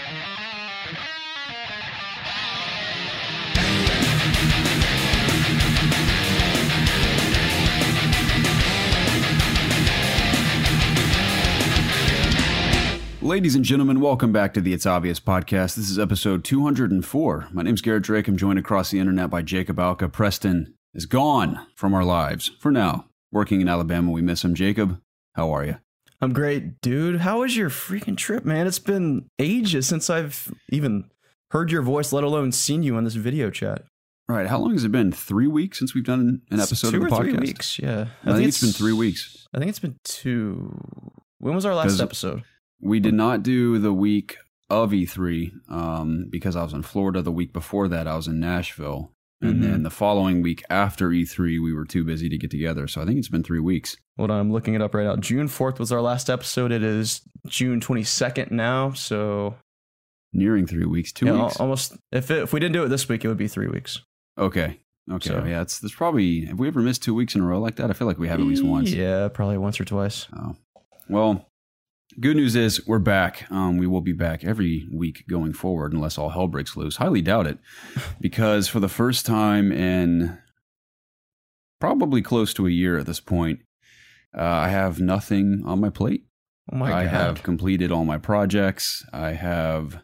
Ladies and gentlemen, welcome back to the It's Obvious podcast. This is episode 204. My name's Garrett Drake. I'm joined across the internet by Jacob Alka. Preston is gone from our lives for now. Working in Alabama, we miss him. Jacob, how are you? I'm great, dude. How was your freaking trip, man? It's been ages since I've even heard your voice, let alone seen you on this video chat. Right. How long has it been? 3 weeks since we've done an episode of the podcast? 2 or 3 weeks, yeah. I think it's been 3 weeks. I think it's been 2. When was our last episode? We did not do the week of E3 because I was in Florida. The week before that, I was in Nashville. And then the following week after E3, we were too busy to get together. So I think it's been 3 weeks. Hold on, I'm looking it up right now. June 4th was our last episode. It is June 22nd now, so... Nearing 3 weeks, 2 weeks. Almost. If we didn't do it this week, it would be 3 weeks. Okay. So, yeah, there's probably... Have we ever missed 2 weeks in a row like that? I feel like we have at least once. Yeah, probably once or twice. Oh. Well... Good news is we're back. We will be back every week going forward unless all hell breaks loose. Highly doubt it, because for the first time in probably close to a year at this point, I have nothing on my plate. Oh my God. I have completed all my projects. I have,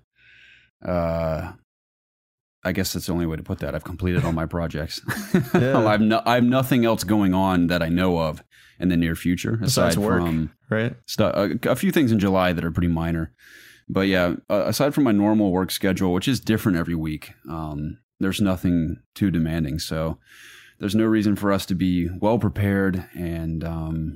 I guess that's the only way to put that. I've completed all my projects. Yeah. I have nothing else going on that I know of in the near future, Besides aside work, from right? A few things in July that are pretty minor. But yeah, aside from my normal work schedule, which is different every week, there's nothing too demanding. So there's no reason for us to be well prepared and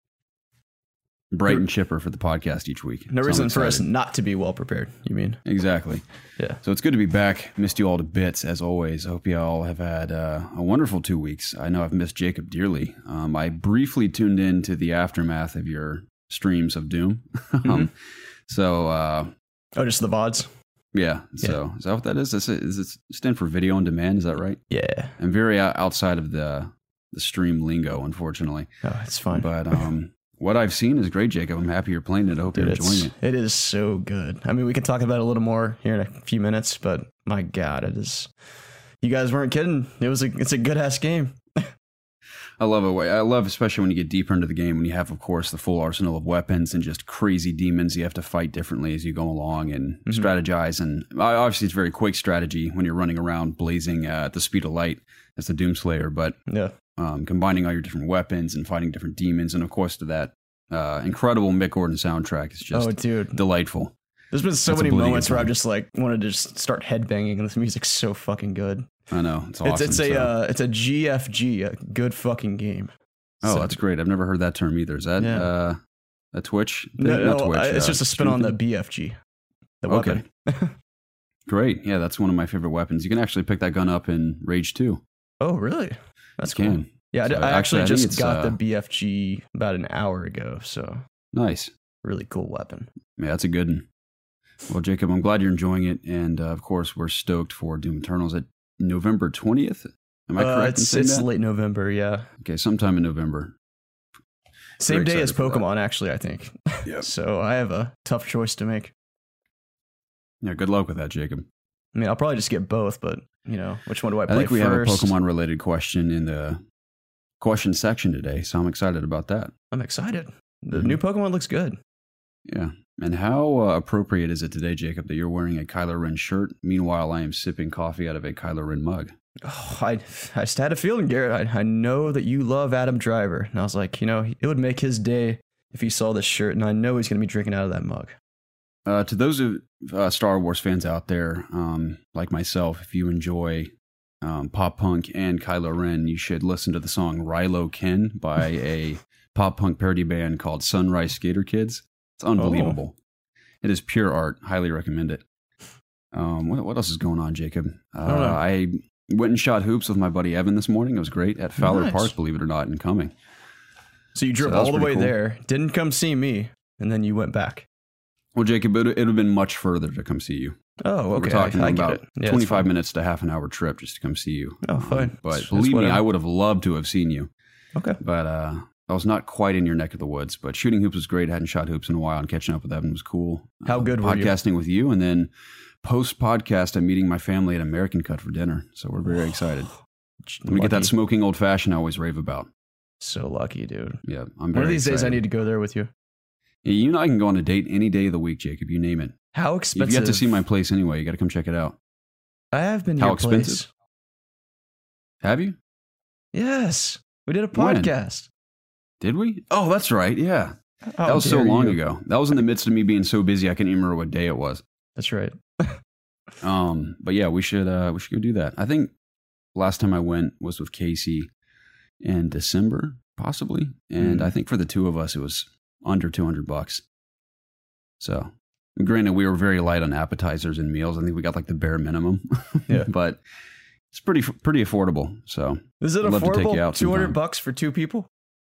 bright and chipper for the podcast each week. No reason for us not to be well prepared, you mean? Exactly. Yeah. So it's good to be back. Missed you all to bits, as always. I hope you all have had a wonderful 2 weeks. I know I've missed Jacob dearly. I briefly tuned in to the aftermath of your streams of Doom. Just the VODs? Yeah. So is that what that is? Is it stand for video on demand? Is that right? Yeah. I'm very outside of the stream lingo, unfortunately. Oh, it's fine. But what I've seen is great, Jacob. I'm happy you're playing it. I hope you're enjoying it. It is so good. I mean, we can talk about it a little more here in a few minutes, but my God, it is. You guys weren't kidding. It's a good ass game. I love it. I love, especially when you get deeper into the game, when you have, of course, the full arsenal of weapons and just crazy demons you have to fight differently as you go along and strategize. And obviously, it's very quick strategy when you're running around blazing at the speed of light as the Doomslayer. But yeah. Combining all your different weapons and fighting different demons, and of course to that incredible Mick Gordon soundtrack is just delightful. There's been so many moments where I've just like wanted to just start headbanging, and this music's so fucking good. I know, it's awesome. It's a GFG, a good fucking game. Oh, that's great. I've never heard that term either. Is that a Twitch thing? No, Twitch, it's just a spin on the BFG. The weapon. Okay. Great. Yeah, that's one of my favorite weapons. You can actually pick that gun up in Rage 2. Oh, really? That's cool. Yeah, so I actually just got the BFG about an hour ago, so... Nice. Really cool weapon. Yeah, that's a good one. Well, Jacob, I'm glad you're enjoying it, and of course, we're stoked for Doom Eternals at November 20th. Am I correct in saying that? It's late November, yeah. Okay, sometime in November. Same day as Pokemon, actually, I think. Yep. So I have a tough choice to make. Yeah, good luck with that, Jacob. I mean, I'll probably just get both, but, which one do I play first? I think we have a Pokemon-related question in the question section today, so I'm excited about that. I'm excited. The new Pokemon looks good. Yeah. And how appropriate is it today, Jacob, that you're wearing a Kylo Ren shirt? Meanwhile, I am sipping coffee out of a Kylo Ren mug. Oh, I just had a feeling, Garrett. I know that you love Adam Driver. And I was like, it would make his day if he saw this shirt, and I know he's going to be drinking out of that mug. To those of Star Wars fans out there, like myself, if you enjoy pop punk and Kylo Ren, you should listen to the song Rilo Ken by a pop punk parody band called Sunrise Skater Kids. It's unbelievable. It is pure art. Highly recommend it. What else is going on, Jacob? I went and shot hoops with my buddy Evan this morning. It was great at Fowler Park, believe it or not, in Cumming. So you drove all the way there, didn't come see me, and then you went back. Well, Jacob, it would have been much further to come see you. Oh, okay. We're talking about 25 minutes to half an hour trip just to come see you. Oh, fine. But believe me, I would have loved to have seen you. Okay. But I was not quite in your neck of the woods, but shooting hoops was great. I hadn't shot hoops in a while, and catching up with Evan was cool. How good were you? Podcasting with you, and then post-podcast, I'm meeting my family at American Cut for dinner, so we're very excited. Let me get that smoking old fashioned I always rave about. So lucky, dude. Yeah, I'm very One of these excited. days I need to go there with you. Yeah, you and I can go on a date any day of the week, Jacob. You name it. How expensive? You've yet to see my place anyway. You got to come check it out. I have been to How your expensive? place. Have you? Yes. We did a When? podcast. Did we? Oh, that's right. Yeah. How That was so dare long you. ago. That was in the midst of me being so busy I can't even remember what day it was. That's right. But yeah, we should go do that. I think last time I went was with Casey in December, possibly. And I think for the two of us, it was under $200. So, granted, we were very light on appetizers and meals. I think we got like the bare minimum. Yeah. But it's pretty affordable. So, Is it I'd love to take you affordable? out sometime. $200 for two people?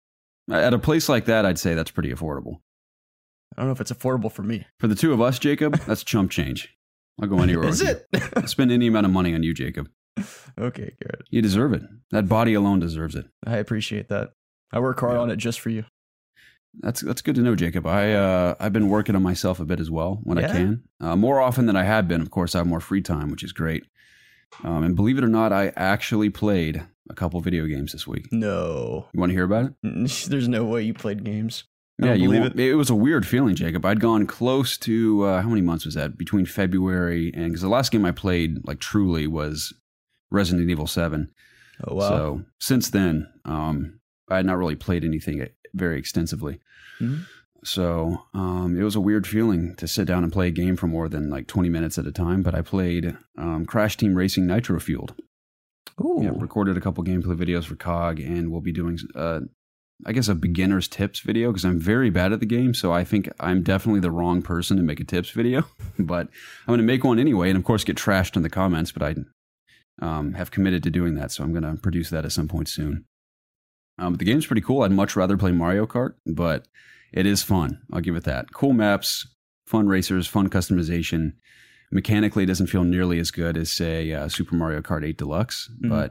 at a place like that, I'd say that's pretty affordable. I don't know if it's affordable for me. For the two of us, Jacob, that's chump change. I'll go anywhere. Is with it? you. Spend any amount of money on you, Jacob. Okay, good. You deserve it. That body alone deserves it. I appreciate that. I work hard on it just for you. That's good to know, Jacob. I've been working on myself a bit as well when I Yeah? can. More often than I have been. Of course, I have more free time, which is great. And believe it or not, I actually played a couple video games this week. No. You want to hear about it? There's no way you played games. I Yeah, don't you believe won't- it was a weird feeling, Jacob. I'd gone close to how many months was that? Between February and because the last game I played, like truly, was Resident Evil 7. Oh, wow. So since then, I had not really played anything very extensively. Mhm. So it was a weird feeling to sit down and play a game for more than like 20 minutes at a time. But I played Crash Team Racing Nitro Fueled. Ooh. Yeah, recorded a couple gameplay videos for COG, and we'll be doing, I guess, a beginner's tips video because I'm very bad at the game. So I think I'm definitely the wrong person to make a tips video. But I'm going to make one anyway, and of course get trashed in the comments. But I have committed to doing that, so I'm going to produce that at some point soon. But the game's pretty cool. I'd much rather play Mario Kart, but it is fun. I'll give it that. Cool maps, fun racers, fun customization. Mechanically, it doesn't feel nearly as good as, say, Super Mario Kart 8 Deluxe, but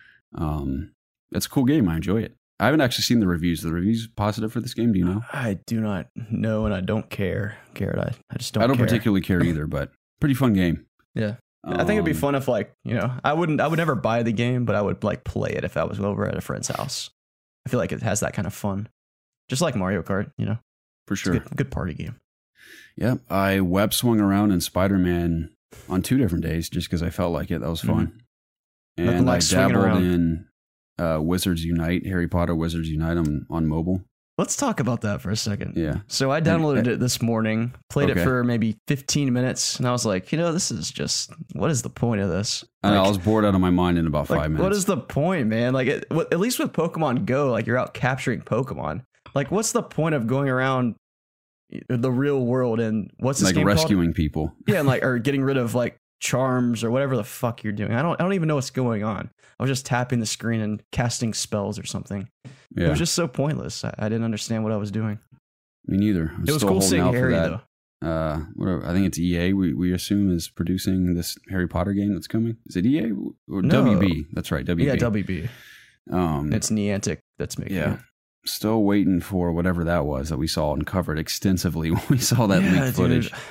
it's a cool game. I enjoy it. I haven't actually seen the reviews. Are the reviews positive for this game? Do you know? I do not know, and I don't care, Garrett. I just don't. I don't care. particularly care either, but pretty fun game. Yeah, I think it'd be fun if, like, you know, I would never buy the game, but I would like play it if I was over at a friend's house. I feel like it has that kind of fun, just like Mario Kart. You know, For it's sure. a good party game. Yeah, I web swung around in Spider-Man on 2 different days just because I felt like it. That was fun. Nothing And like I swinging dabbled around. in Wizards Unite, Harry Potter Wizards Unite on mobile. Let's talk about that for a second. Yeah. So I downloaded it this morning, played it Okay. for maybe 15 minutes, and I was like, you know, this is just, what is the point of this? I know, I Like- was bored out of my mind in about 5 like, minutes. what is the point, man? Like, at least with Pokemon Go, like, you're out capturing Pokemon. Like, what's the point of going around the real world and what's this like game rescuing people. called? Yeah, and like, or getting rid of like charms or whatever the fuck you're doing. I don't even know what's going on. I was just tapping the screen and casting spells or something. It Yeah, was just so pointless. I didn't understand what I was doing. me neither. I'm It was still cool holding seeing out for Harry that. though. Whatever. I think it's EA. We assume is producing this Harry Potter game that's coming. Is it EA or No. WB? That's right, WB. Yeah, WB. It's Niantic that's making yeah. it. Still waiting for whatever that was that we saw and covered extensively when we saw that leaked footage. Dude,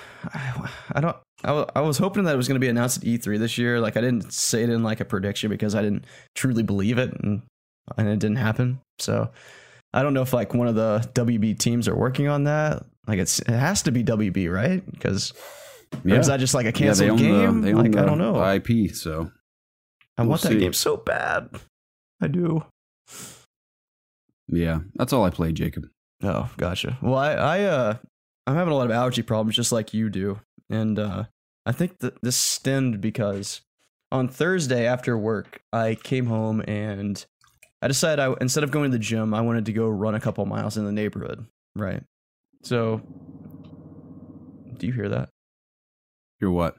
I was hoping that it was going to be announced at E3 this year. Like, I didn't say it in like a prediction because I didn't truly believe it, and it didn't happen. So I don't know if like one of the WB teams are working on that. Like, it has to be WB, right? Because or is that just like a canceled game? They own Like, the I don't know. IP, so I want that see. game so bad. I do. yeah, that's all I played, Jacob. Oh, gotcha. Well, I'm having a lot of allergy problems, just like you do, and I think that this stemmed because on Thursday after work, I came home and I decided instead of going to the gym, I wanted to go run a couple miles in the neighborhood. Right. So, do you hear that? Hear what?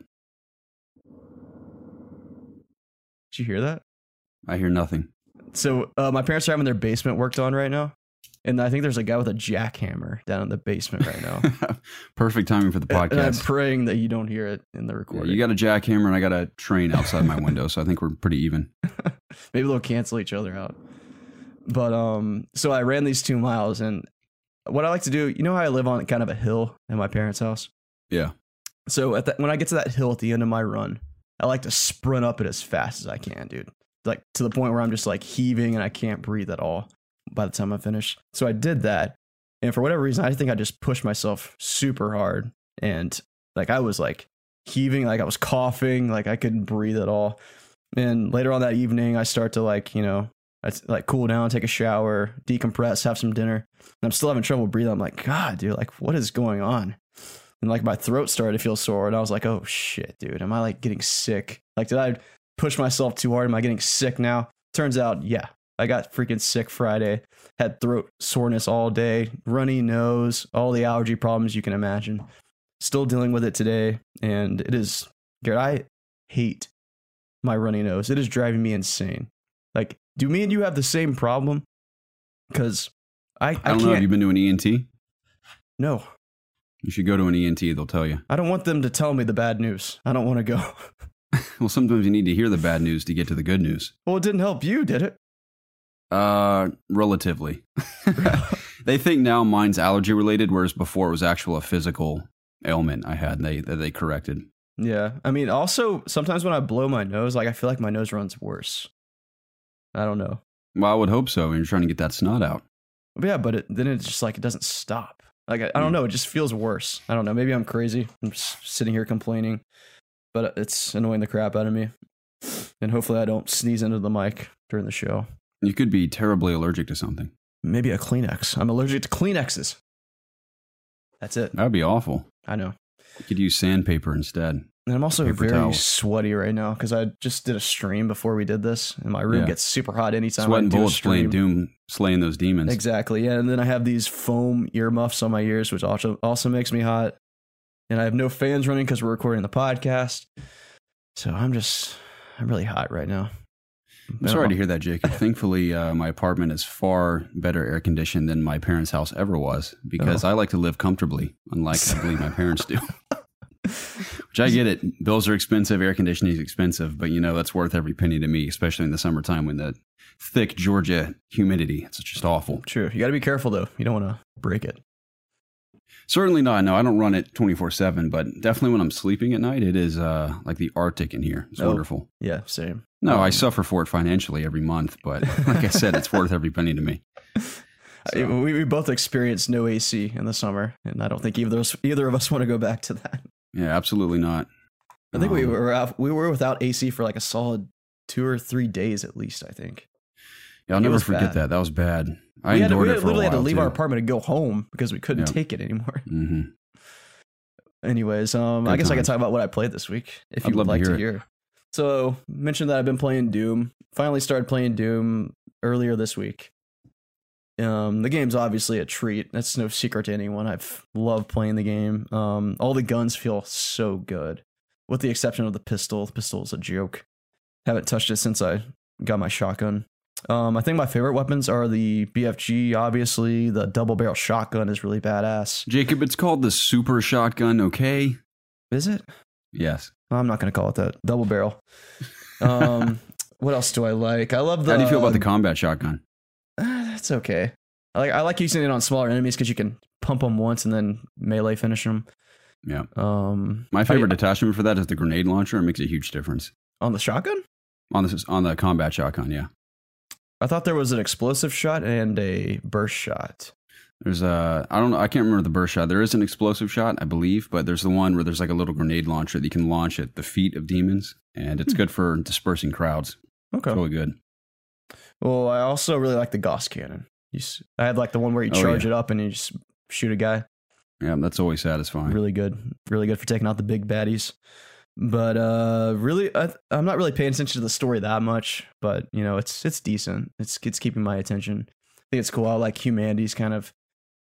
Did you hear that? I hear nothing. So, my parents are having their basement worked on right now. And I think there's a guy with a jackhammer down in the basement right now. Perfect timing for the And I'm podcast. praying that you don't hear it in the Yeah, recording. you got a jackhammer and I got a train outside my window, so I think we're pretty even. Maybe they'll cancel each other out. But so I ran these 2 miles, and what I like to do, you know how I live on kind of a hill in my parents' house? Yeah. So when I get to that hill at the end of my run, I like to sprint up it as fast as I can, dude. Like to the point where I'm just like heaving and I can't breathe at all by the time I finish. So I did that. And for whatever reason, I think I just pushed myself super hard. And like I was like heaving, like I was coughing, like I couldn't breathe at all. And later on that evening, I start to like, like cool down, take a shower, decompress, have some dinner. And I'm still having trouble breathing. I'm like, God, dude, like what is going on? And like my throat started to feel sore. And I was like, oh shit, dude, am I like getting sick? Like, did I push myself too hard? Am I getting sick now? Turns out, yeah, I got freaking sick Friday. Had throat soreness all day, runny nose, all the allergy problems you can imagine. Still dealing with it today. And it is, Garrett, I hate my runny nose. It is driving me insane. Like, do me and you have the same problem? Because I don't know. Have you been to an ENT? No. You should go to an ENT. They'll tell you. I don't want them to tell me the bad news. I don't want to go. Well, sometimes you need to hear the bad news to get to the good news. Well, it didn't help you, did it? Relatively. They think now mine's allergy related, whereas before it was actual a physical ailment I had that they corrected. Yeah. I mean, also, sometimes when I blow my nose, like I feel like my nose runs worse. I don't know. Well, I would hope so. You're trying to get that snot out. But yeah, but then it's just like it doesn't stop. Like, I don't know. It just feels worse. I don't know. Maybe I'm crazy. I'm just sitting here complaining. But it's annoying the crap out of me. And hopefully I don't sneeze into the mic during the show. You could be terribly allergic to something. Maybe a Kleenex. I'm allergic to Kleenexes. That's it. That would be awful. I know. You could use sandpaper instead. And I'm also Paper very towel. sweaty right now because I just did a stream before we did this. And my room gets super hot anytime Sweating I do a bullets playing stream. Doom, slaying those demons. Exactly. Yeah. And then I have these foam earmuffs on my ears, which also makes me hot. And I have no fans running because we're recording the podcast. So I'm really hot right now. I'm sorry to hear that, Jacob. Thankfully, my apartment is far better air conditioned than my parents' house ever was because I like to live comfortably, unlike I believe my parents do. Which I get it. Bills are expensive. Air conditioning is expensive. But, that's worth every penny to me, especially in the summertime when the thick Georgia humidity. It's just awful. True. You got to be careful, though. You don't want to break it. Certainly not. No, I don't run it 24/7, but definitely when I'm sleeping at night, it is like the Arctic in here. It's wonderful. Yeah, same. No, I suffer for it financially every month, but like I said, it's worth every penny to me. So. We both experienced no AC in the summer, and I don't think either of us want to go back to that. Yeah, absolutely not. I think we were without AC for like a solid 2 or 3 days at least, I think. Yeah, I'll never forget that. That was bad. I we endured it for a while. literally had to leave our apartment and go home because we couldn't take it anymore. Mm-hmm. Anyways, I guess I can talk about what I played this week if you would like to hear. So, mentioned that I've been playing Doom. Finally started playing Doom earlier this week. The game's obviously a treat. That's no secret to anyone. I've loved playing the game. All the guns feel so good, with the exception of the pistol. The pistol is a joke. Haven't touched it since I got my shotgun. I think my favorite weapons are the BFG, obviously. The double barrel shotgun is really badass. Jacob, it's called the super shotgun, okay? Is it? Yes. I'm not going to call it that. Double barrel. What else do I like? I love the... How do you feel about the combat shotgun? It's okay. I like using it on smaller enemies because you can pump them once and then melee finish them. Yeah. My favorite attachment for that is the grenade launcher. It makes a huge difference. On the shotgun? On the combat shotgun, yeah. I thought there was an explosive shot and a burst shot. There's I don't know, I can't remember the burst shot. There is an explosive shot, I believe, but there's the one where there's like a little grenade launcher that you can launch at the feet of demons, and it's good for dispersing crowds. Okay. It's really good. Well, I also really like the Gauss cannon. I had like the one where you charge it up and you just shoot a guy. Yeah, that's always satisfying. Really good. Really good for taking out the big baddies. But really, I'm not really paying attention to the story that much. But it's decent. It's keeping my attention. I think it's cool. I like humanity's kind of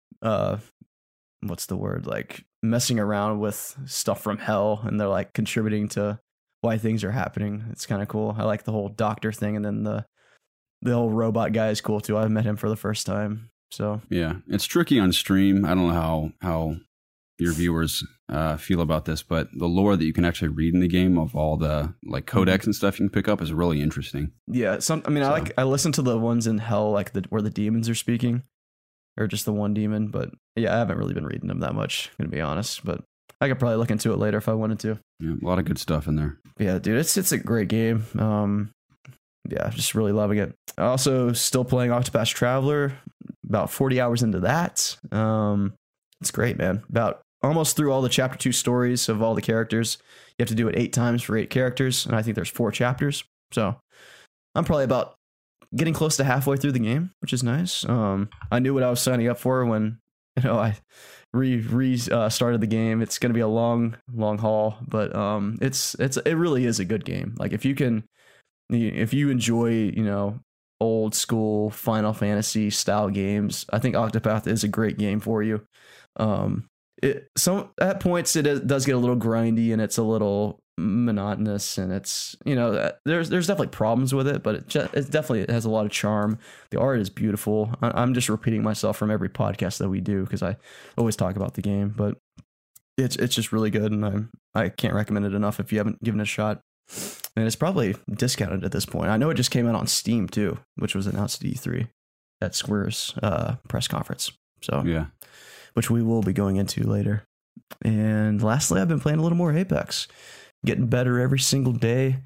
what's the word, like messing around with stuff from hell, and they're like contributing to why things are happening. It's kind of cool. I like the whole doctor thing, and then the whole robot guy is cool too. I met him for the first time. So yeah, it's tricky on stream. I don't know how your viewers feel about this, but the lore that you can actually read in the game of all the like codex and stuff you can pick up is really interesting. Yeah, I listen to the ones in hell, like where the demons are speaking, or just the one demon. But yeah, I haven't really been reading them that much, gonna be honest. But I could probably look into it later if I wanted to. Yeah, a lot of good stuff in there. Yeah, dude, it's a great game. Yeah, just really loving it. Also, still playing Octopath Traveler. About 40 hours into that. It's great, man. About almost through all the chapter 2 stories of all the characters. You have to do it 8 times for 8 characters, and I think there's 4 chapters. So I'm probably about getting close to halfway through the game, which is nice. I knew what I was signing up for when I started the game. It's going to be a long haul, but it really is a good game. Like if you enjoy old school Final Fantasy style games, I think Octopath is a great game for you. At points it does get a little grindy and it's a little monotonous, and it's there's definitely problems with it, but it definitely has a lot of charm. The art is beautiful. I'm just repeating myself from every podcast that we do because I always talk about the game, but it's just really good, and I can't recommend it enough if you haven't given it a shot. And it's probably discounted at this point. I know it just came out on Steam too, which was announced at E3 at Square's press conference. So yeah, which we will be going into later. And lastly, I've been playing a little more Apex, getting better every single day.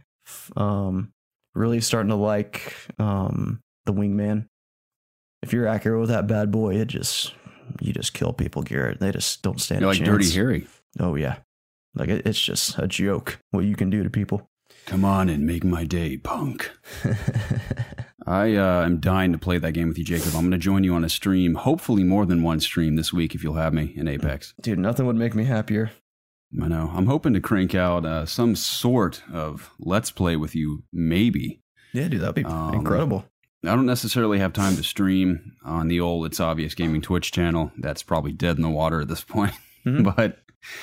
Really starting to like the Wingman. If you're accurate with that bad boy, you just kill people, Garrett. They just don't stand a chance. You're like Dirty Harry. Oh yeah, like it's just a joke what you can do to people. Come on and make my day, punk. I am dying to play that game with you, Jacob. I'm going to join you on a stream, hopefully more than one stream this week if you'll have me in Apex. Dude, nothing would make me happier. I know. I'm hoping to crank out some sort of Let's Play with you, maybe. Yeah, dude, that'd be incredible. I don't necessarily have time to stream on the old It's Obvious Gaming Twitch channel. That's probably dead in the water at this point. Mm-hmm. But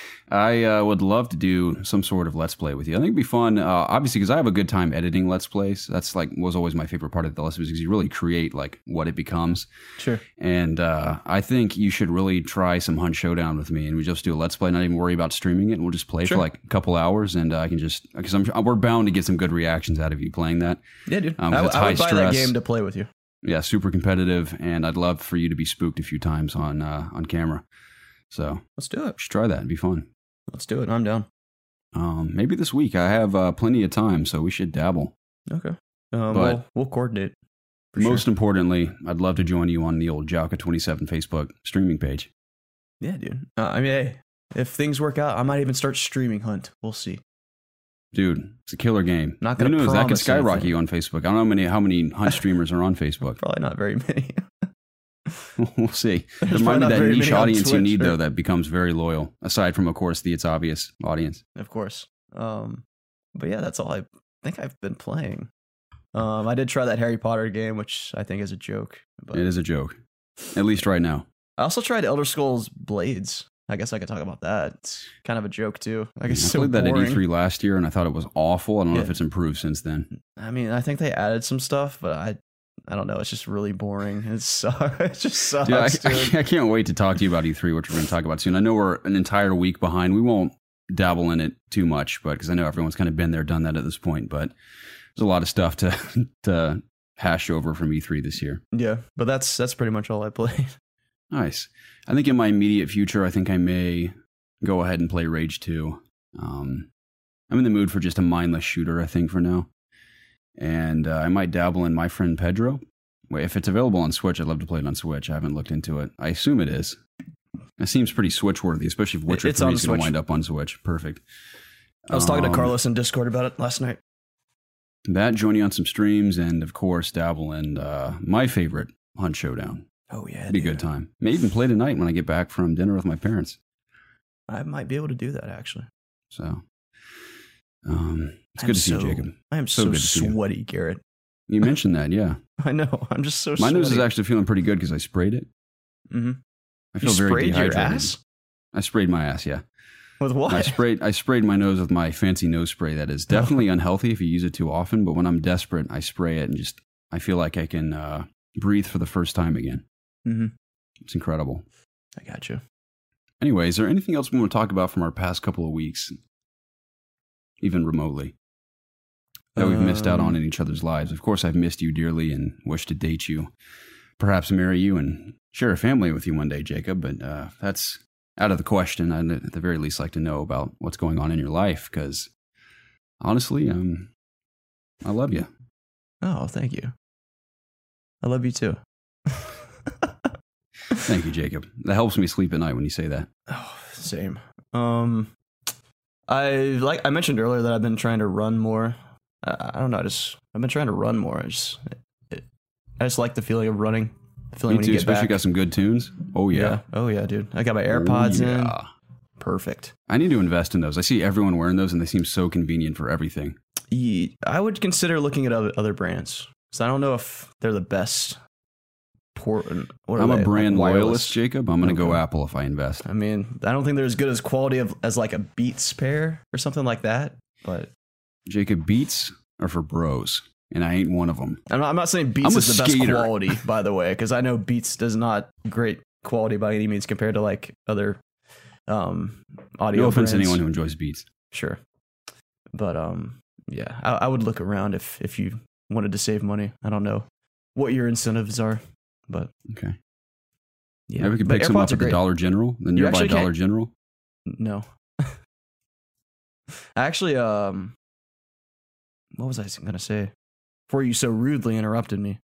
I would love to do some sort of Let's Play with you. I think it'd be fun, obviously, because I have a good time editing Let's Plays. That's was always my favorite part of the Let's Plays, because you really create like what it becomes. Sure. And I think you should really try some Hunt Showdown with me, and we just do a Let's Play, not even worry about streaming it, and we'll just play for like a couple hours, and I can just, because we're bound to get some good reactions out of you playing that. Yeah, dude. I would buy that game to play with you. Yeah, super competitive, and I'd love for you to be spooked a few times on camera. So let's do it. Should try that. It'd be fun. Let's do it. I'm down. Maybe this week. I have plenty of time, so we should dabble. Okay. But we'll coordinate. Most importantly, I'd love to join you on the old Jalka27 Facebook streaming page. Yeah, dude. Hey, if things work out, I might even start streaming Hunt. We'll see. Dude, it's a killer game. Not going to promise that could skyrocket anything. You on Facebook. I don't know how many Hunt streamers are on Facebook. Probably not very many. We'll see. There might be that niche audience you need, though, that becomes very loyal, aside from, of course, the It's Obvious audience. Of course. But yeah, that's all I think I've been playing. I did try that Harry Potter game, which I think is a joke. But it is a joke, at least right now. I also tried Elder Scrolls Blades. I guess I could talk about that. It's kind of a joke, too. I played that at E3 last year, and I thought it was awful. I don't know if it's improved since then. I mean, I think they added some stuff, but I don't know. It's just really boring. It just sucks. Dude, I can't wait to talk to you about E3, which we're going to talk about soon. I know we're an entire week behind. We won't dabble in it too much, but because I know everyone's kind of been there, done that at this point. But there's a lot of stuff to hash over from E3 this year. Yeah, but that's pretty much all I played. Nice. I think in my immediate future, I think I may go ahead and play Rage 2. I'm in the mood for just a mindless shooter, I think, for now. And I might dabble in My Friend Pedro. Wait, if it's available on Switch, I'd love to play it on Switch. I haven't looked into it. I assume it is. It seems pretty Switch-worthy, especially if Witcher 3 is going to wind up on Switch. Perfect. I was talking to Carlos in Discord about it last night. That, join you on some streams, and of course, dabble in my favorite, Hunt Showdown. Oh, yeah. It'd be a good time. May even play tonight when I get back from dinner with my parents. I might be able to do that, actually. So, it's good to see you, Jacob. I am so sweaty, Garrett. You mentioned that, yeah. I know. I'm just so sweaty. My nose is actually feeling pretty good because I sprayed it. Mm-hmm. I feel very dehydrated. Your ass? I sprayed my ass, yeah. With what? I sprayed my nose with my fancy nose spray. That is definitely unhealthy if you use it too often, but when I'm desperate, I spray it and I feel like I can breathe for the first time again. Mm-hmm. It's incredible. I got you. Anyway, is there anything else we want to talk about from our past couple of weeks, even remotely, that we've missed out on in each other's lives? Of course, I've missed you dearly and wish to date you, perhaps marry you and share a family with you one day, Jacob. But that's out of the question. I'd at the very least like to know about what's going on in your life because, honestly, I love you. Oh, thank you. I love you too. Thank you, Jacob. That helps me sleep at night when you say that. Oh, same. I mentioned earlier that I've been trying to run more. I don't know. I've been trying to run more. I just like the feeling of running. The feeling Me when too, you get especially back. got some good tunes. Oh yeah. Oh yeah, dude. I got my AirPods in. Perfect. I need to invest in those. I see everyone wearing those, and they seem so convenient for everything. I would consider looking at other brands. So I don't know if they're the best. I'm a brand loyalist, Jacob. I'm going to go Apple if I invest. I mean, I don't think they're as good as quality as like a Beats pair or something like that. But Jacob, Beats are for bros, and I ain't one of them. I'm not saying Beats is the best quality, by the way, because I know Beats does not great quality by any means compared to like other audio. No offense brands. to anyone who enjoys Beats. Sure, but yeah, I would look around if you wanted to save money. I don't know what your incentives are. But okay, yeah, maybe we could pick some up at the Dollar General, the nearby Dollar General. No, actually, what was I gonna say before you so rudely interrupted me?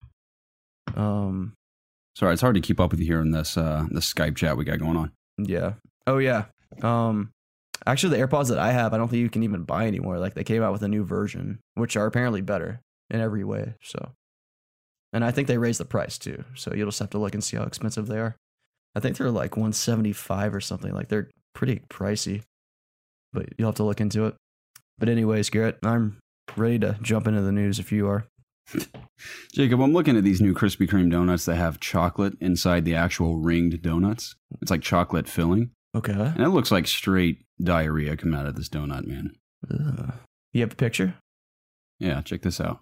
Sorry, it's hard to keep up with you here in this Skype chat we got going on. Yeah. Oh yeah. Actually, the AirPods that I have, I don't think you can even buy anymore. Like they came out with a new version, which are apparently better in every way. So. And I think they raised the price too. So you'll just have to look and see how expensive they are. I think they're like $175 or something. Like they're pretty pricey, but you'll have to look into it. But anyways, Garrett, I'm ready to jump into the news if you are. Jacob, I'm looking at these new Krispy Kreme donuts that have chocolate inside the actual ringed donuts. It's like chocolate filling. Okay. And it looks like straight diarrhea coming out of this donut, man. Ugh. You have a picture? Yeah, check this out.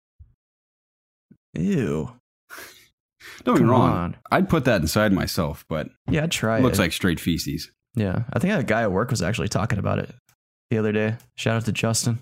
Ew. Don't get me wrong. I'd put that inside myself, but yeah, I'd try it. Looks like straight feces. Yeah. I think a guy at work was actually talking about it the other day. Shout out to Justin.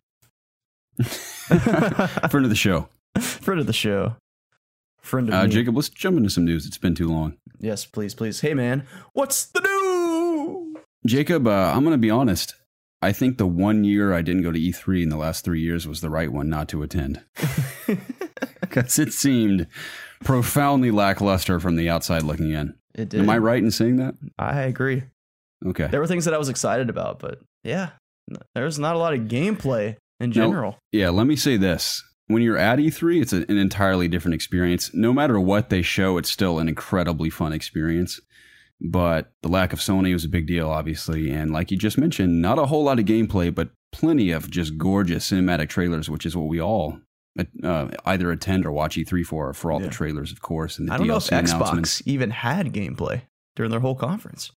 Friend of the show. Friend of the show. Friend of me. Jacob, let's jump into some news. It's been too long. Yes, please, please. Hey, man. What's the news? Jacob, I'm going to be honest. I think the 1 year I didn't go to E3 in the last 3 years was the right one not to attend. Because it seemed profoundly lackluster from the outside looking in. It did. Am I right in saying that? I agree. Okay. There were things that I was excited about, but yeah, there's not a lot of gameplay in general. Yeah, let me say this. When you're at E3, it's an entirely different experience. No matter what they show, it's still an incredibly fun experience. But the lack of Sony was a big deal, obviously. And like you just mentioned, not a whole lot of gameplay, but plenty of just gorgeous cinematic trailers, which is what we all either attend or watch E3 for all the trailers, of course, and the DLC I don't know if announcements. Xbox even had gameplay during their whole conference.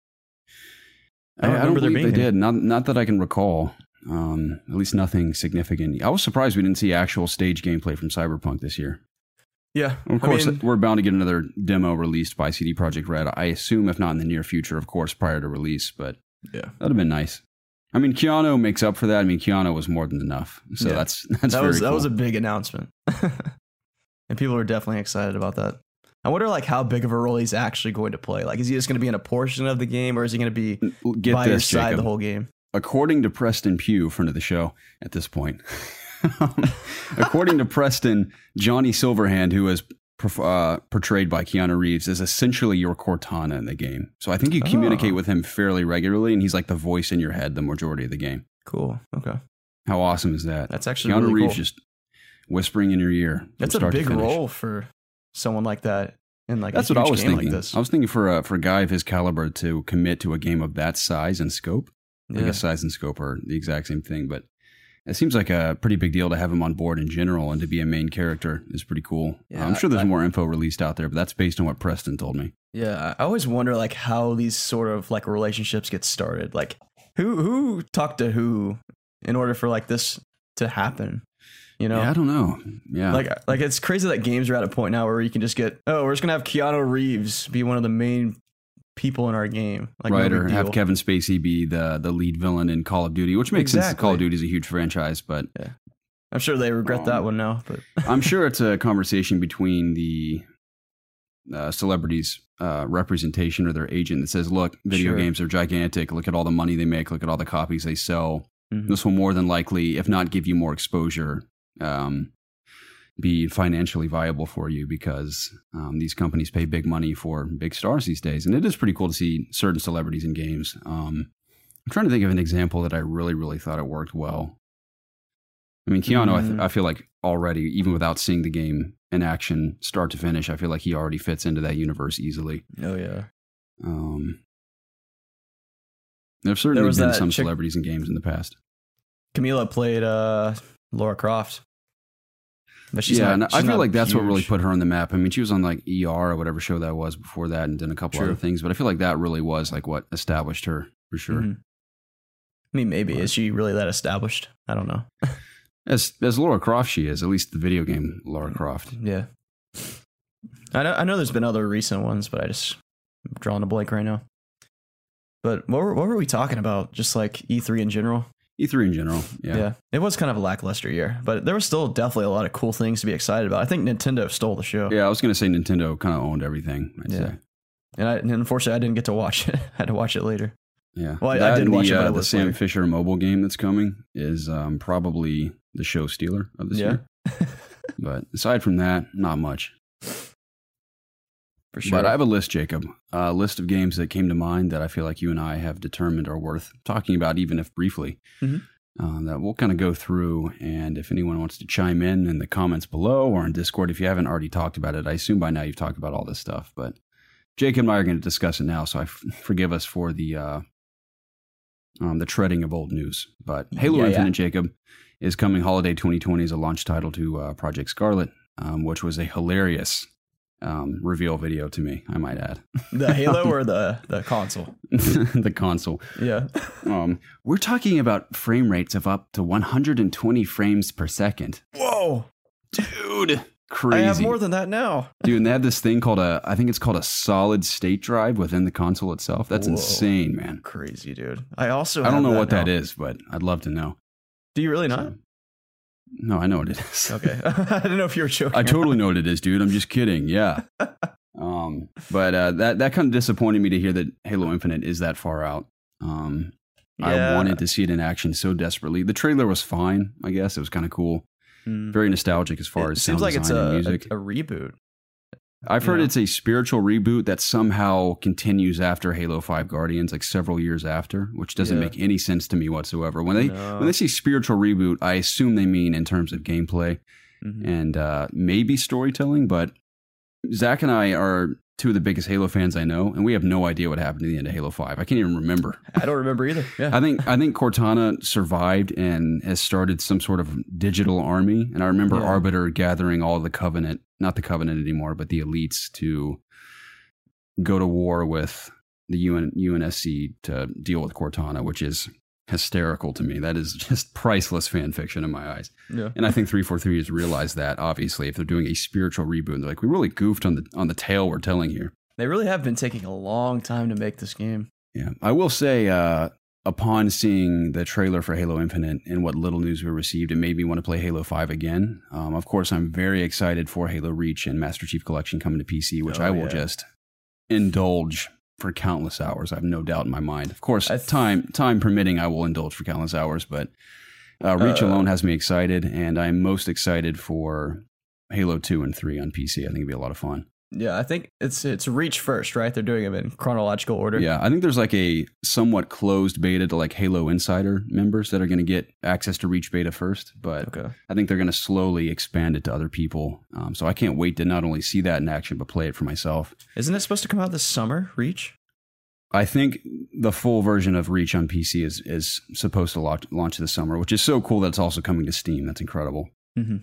I don't believe they did. Not that I can recall. At least nothing significant. I was surprised we didn't see actual stage gameplay from Cyberpunk this year. Yeah. Of course, we're bound to get another demo released by CD Projekt Red. I assume, if not in the near future, of course, prior to release. But yeah, that'd have been nice. I mean, Keanu makes up for that. I mean, Keanu was more than enough. So that's very cool. That was a big announcement. And people are definitely excited about that. I wonder, like, how big of a role he's actually going to play. Like, is he just going to be in a portion of the game, or is he going to be by your side Jacob. the whole game? According to Preston Pugh, friend of the show at this point, according to Preston, Johnny Silverhand, who is portrayed by Keanu Reeves, is essentially your Cortana in the game. So I think you communicate with him fairly regularly, and he's like the voice in your head the majority of the game. Cool. Okay. How awesome is that? That's actually Keanu really Reeves cool. just whispering in your ear. That's a big role for someone like that. And like that's what I was thinking. Like this. I was thinking for a guy of his caliber to commit to a game of that size and scope. I guess size and scope are the exact same thing, but it seems like a pretty big deal to have him on board in general, and to be a main character is pretty cool. Yeah, I'm sure there's more info released out there, but that's based on what Preston told me. Yeah, I always wonder like how these sort of like relationships get started. Like who talked to who in order for like this to happen? You know? Yeah, I don't know. Yeah, like it's crazy that games are at a point now where you can just get we're just gonna have Keanu Reeves be one of the main people in our game. Like, right, no or big have deal. Kevin Spacey be the lead villain in Call of Duty, which makes sense. Exactly. Call of Duty is a huge franchise, but I'm sure they regret that one now. But I'm sure it's a conversation between the celebrities' representation or their agent that says, look, video Sure. games are gigantic. Look at all the money they make. Look at all the copies they sell. Mhm. This will more than likely, if not give you more exposure, be financially viable for you because these companies pay big money for big stars these days. And it is pretty cool to see certain celebrities in games. I'm trying to think of an example that I really, really thought it worked well. I mean, Keanu, I feel like already, even without seeing the game in action start to finish, I feel like he already fits into that universe easily. oh yeah, There's certainly There was been that some chick- celebrities in games in the past. Camila played Laura Croft, but she's Yeah, not, and I she's feel not like that's what really huge. put her on the map. I mean, she was on like ER or whatever show that was before that and did a couple True. other things, but I feel like that really was like what established her for sure. Mhm. I mean, maybe But- is she really that established? I don't know. As Laura Croft, she is, at least the video game Laura Croft. Yeah, I know. There's been other recent ones, but I'm drawing a blank right now. But what were we talking about? Just like E3 in general. E3 in general, yeah. It was kind of a lackluster year, but there was still definitely a lot of cool things to be excited about. I think Nintendo stole the show. Yeah, I was going to say Nintendo kind of owned everything, I'd say. And unfortunately, I didn't get to watch it. I had to watch it later. Yeah. Well, I That did and watch it, but I the was Sam later. Fisher mobile game that's coming is probably the show stealer of this year. But aside from that, not much. For sure. But I have a list, Jacob. A list of games that came to mind that I feel like you and I have determined are worth talking about, even if briefly. Mhm. That we'll kind of go through. And if anyone wants to chime in the comments below or in Discord, if you haven't already talked about it, I assume by now you've talked about all this stuff. But Jacob and I are going to discuss it now, so forgive us for the treading of old news. But Halo Infinite, Jacob, is coming holiday 2020 as a launch title to Project Scarlet, which was a hilarious reveal video to me, I might add. The Halo or the console? The console. Yeah. We're talking about frame rates of up to 120 frames per second. Whoa. Dude, crazy. I have more than that now. Dude, and they have this thing called I think it's called a solid state drive within the console itself. That's Whoa. insane, man. Crazy, dude. I also I don't know what now. that is, but I'd love to know. Do you really not? So- no, I know what it is. Okay. I didn't know if you were joking. I totally know what it is, dude. I'm just kidding. Yeah. But that kind of disappointed me to hear that Halo Infinite is that far out. I wanted to see it in action so desperately. The trailer was fine, I guess. It was kind of cool. Very nostalgic as far It as seems sound like it's design and a music. reboot. I've heard yeah. it's a spiritual reboot that somehow continues after Halo 5 Guardians, like several years after, which doesn't Yeah. make any sense to me whatsoever. When No. they say spiritual reboot, I assume they mean in terms of gameplay Mhm. and maybe storytelling, but Zach and I are two of the biggest Halo fans I know, and we have no idea what happened at the end of Halo 5. I can't even remember. I don't remember either. Yeah. I think Cortana survived and has started some sort of digital army. And I remember Yeah. Arbiter gathering all the Covenant, not the Covenant anymore, but the elites to go to war with the UNSC to deal with Cortana, which is hysterical to me. That is just priceless fan fiction in my eyes. Yeah. And I think 343 has realized that, obviously, if they're doing a spiritual reboot, they're like, we really goofed on the tale we're telling here. They really have been taking a long time to make this game. Yeah, I will say, upon seeing the trailer for Halo Infinite and what little news we received, it made me want to play Halo 5 again. Of course, I'm very excited for Halo Reach and Master Chief Collection coming to PC, which I will just indulge for countless hours. I have no doubt in my mind. Of course, time permitting, I will indulge for countless hours, but Reach alone has me excited, and I'm most excited for Halo 2 and 3 on PC. I think it'd be a lot of fun. Yeah, I think it's Reach first, right? They're doing them in chronological order. Yeah, I think there's like a somewhat closed beta to like Halo Insider members that are going to get access to Reach beta first, but Okay. I think they're going to slowly expand it to other people. So I can't wait to not only see that in action, but play it for myself. Isn't it supposed to come out this summer, Reach? I think the full version of Reach on PC is supposed to launch this summer, which is so cool that it's also coming to Steam. That's incredible. Mm-hmm.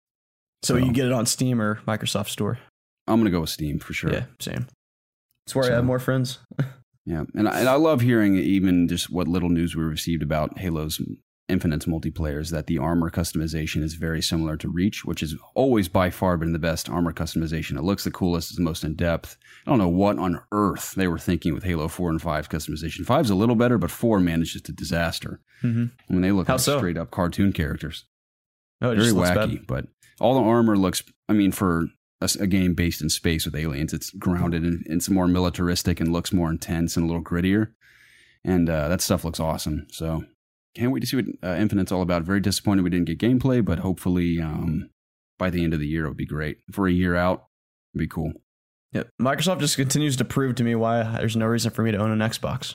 So you get it on Steam or Microsoft Store? I'm going to go with Steam for sure. Yeah, same. That's where I have more friends. Yeah, and I love hearing even just what little news we received about Halo's Infinite's multiplayer is that the armor customization is very similar to Reach, which has always by far been the best armor customization. It looks the coolest, it's the most in depth. I don't know what on earth they were thinking with Halo 4 and 5 customization. 5's a little better, but 4, man, is just a disaster. Mm-hmm. I mean, they look How like so? straight up cartoon characters. Oh, it Very just looks wacky, bad. but all the armor looks, I mean, for a game based in space with aliens, it's grounded and it's more militaristic and looks more intense and a little grittier. And that stuff looks awesome. So can't wait to see what Infinite's all about. Very disappointed we didn't get gameplay, but hopefully by the end of the year, it'll be great. For a year out, it'd be cool. Yeah, Microsoft just continues to prove to me why there's no reason for me to own an Xbox.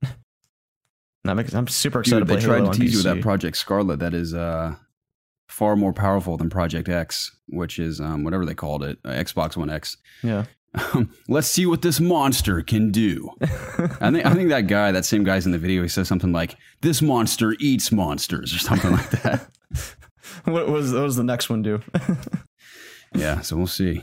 I'm super excited Dude, to play they tried Halo to on tease you with PC. that Project Scarlet that is far more powerful than Project X, which is whatever they called it, Xbox One X. Yeah. Let's see what this monster can do. I think that same guy's in the video. He says something like, "This monster eats monsters" or something like that. What was the next one do? Yeah, so we'll see.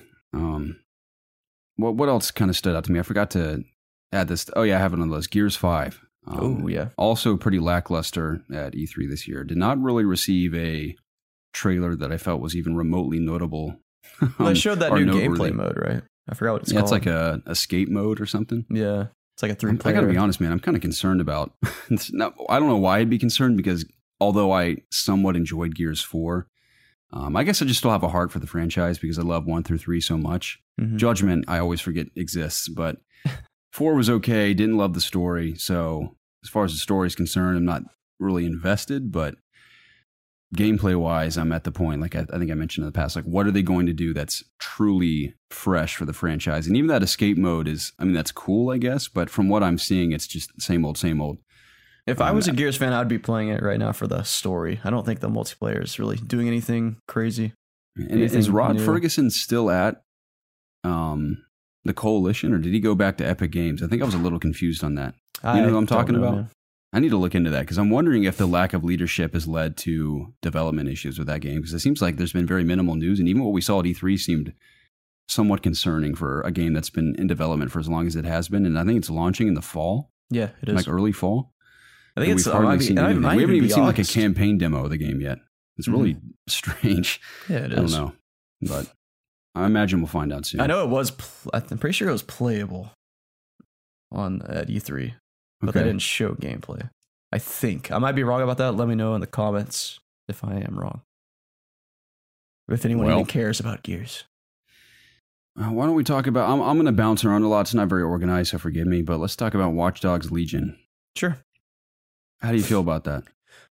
What else kind of stood out to me? I forgot to add this. Oh yeah, I have it on the list. Gears 5. Oh yeah. Also pretty lackluster at E3 this year. Did not really receive a trailer that I felt was even remotely notable. Well, they showed that or new noteworthy. gameplay mode, right? I forgot what it's Yeah, called. it's like a escape mode or something. Yeah, it's like a I 3-player. gotta be honest, man. I'm kind of concerned about. I don't know why I'd be concerned because although I somewhat enjoyed Gears 4, I guess I just still have a heart for the franchise because I love 1 through 3 so much. Mhm. Judgment, I always forget exists, but 4 was okay. Didn't love the story, so as far as the story is concerned, I'm not really invested. But gameplay wise, I'm at the point, like I think I mentioned in the past, like what are they going to do that's truly fresh for the franchise? And even that escape mode is, I mean, that's cool, I guess. But from what I'm seeing, it's just same old, same old. If I was a Gears fan, I'd be playing it right now for the story. I don't think the multiplayer is really doing anything crazy. And is Rod Ferguson still at the Coalition, or did he go back to Epic Games? I think I was a little confused on that. You know who I'm talking about? Man. I need to look into that because I'm wondering if the lack of leadership has led to development issues with that game, because it seems like there's been very minimal news, and even what we saw at E3 seemed somewhat concerning for a game that's been in development for as long as it has been. And I think it's launching in the fall, Yeah, it is. like early fall. I think it's. We've hardly seen anything. might We haven't even be seen like a August. campaign demo of the game yet. It's really strange. Yeah, it is. I don't know, but I imagine we'll find out soon. I know it was. I'm pretty sure it was playable at E3, but they Okay. didn't show gameplay. I think I might be wrong about that. Let me know in the comments if I am wrong. If anyone Well. even cares about Gears. Why don't we talk about? I'm going to bounce around a lot. It's not very organized, so forgive me. But let's talk about Watch Dogs Legion. Sure. How do you feel about that?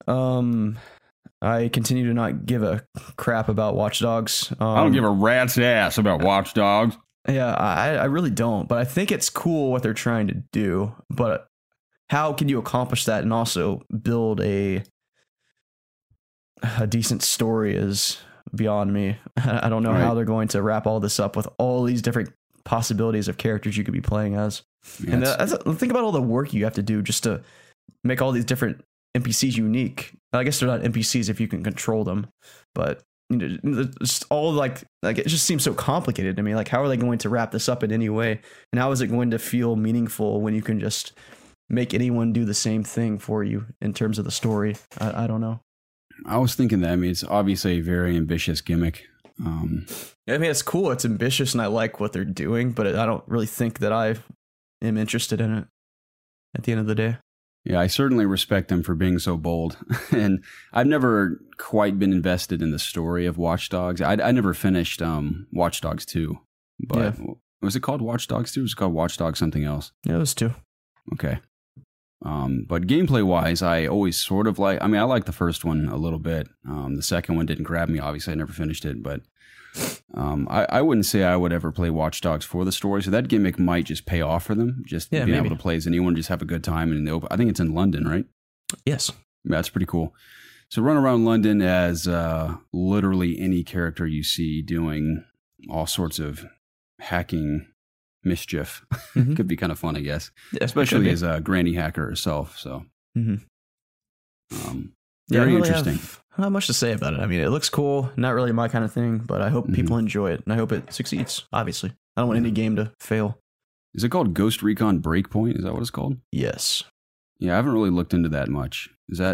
I continue to not give a crap about Watch Dogs. I don't give a rat's ass about Watch Dogs. Yeah, I really don't. But I think it's cool what they're trying to do. But how can you accomplish that and also build a decent story is beyond me. I don't know how they're going to wrap all this up with all these different possibilities of characters you could be playing as. Yeah, And think about all the work you have to do just to make all these different NPCs unique. I guess they're not NPCs if you can control them, but you know, just all like it just seems so complicated to me. Like, how are they going to wrap this up in any way? And how is it going to feel meaningful when you can just make anyone do the same thing for you in terms of the story? I don't know. I was thinking that. I mean, it's obviously a very ambitious gimmick. I mean, it's cool. It's ambitious, and I like what they're doing, but I don't really think that I am interested in it at the end of the day. Yeah, I certainly respect them for being so bold. And I've never quite been invested in the story of Watch Dogs. I never finished Watch Dogs 2. But was it called Watch Dogs 2 or was it called Watch Dogs something else? Yeah, it was 2. Okay. But gameplay wise, I always sort of like, I mean, I like the first one a little bit. The second one didn't grab me. Obviously, I never finished it, but I wouldn't say I would ever play Watch Dogs for the story. So that gimmick might just pay off for them. Just being able to play as anyone, just have a good time. And I think it's in London, right? Yes. Yeah, that's pretty cool. So run around London as literally any character you see doing all sorts of hacking mischief. Mm-hmm. Could be kind of fun, I guess. Yeah, Especially as a granny hacker herself. So very I don't really interesting. Not much to say about it. I mean, it looks cool. Not really my kind of thing, but I hope people enjoy it, and I hope it succeeds. Obviously, I don't want any game to fail. Is it called Ghost Recon Breakpoint? Is that what it's called? Yes. Yeah, I haven't really looked into that much. Is that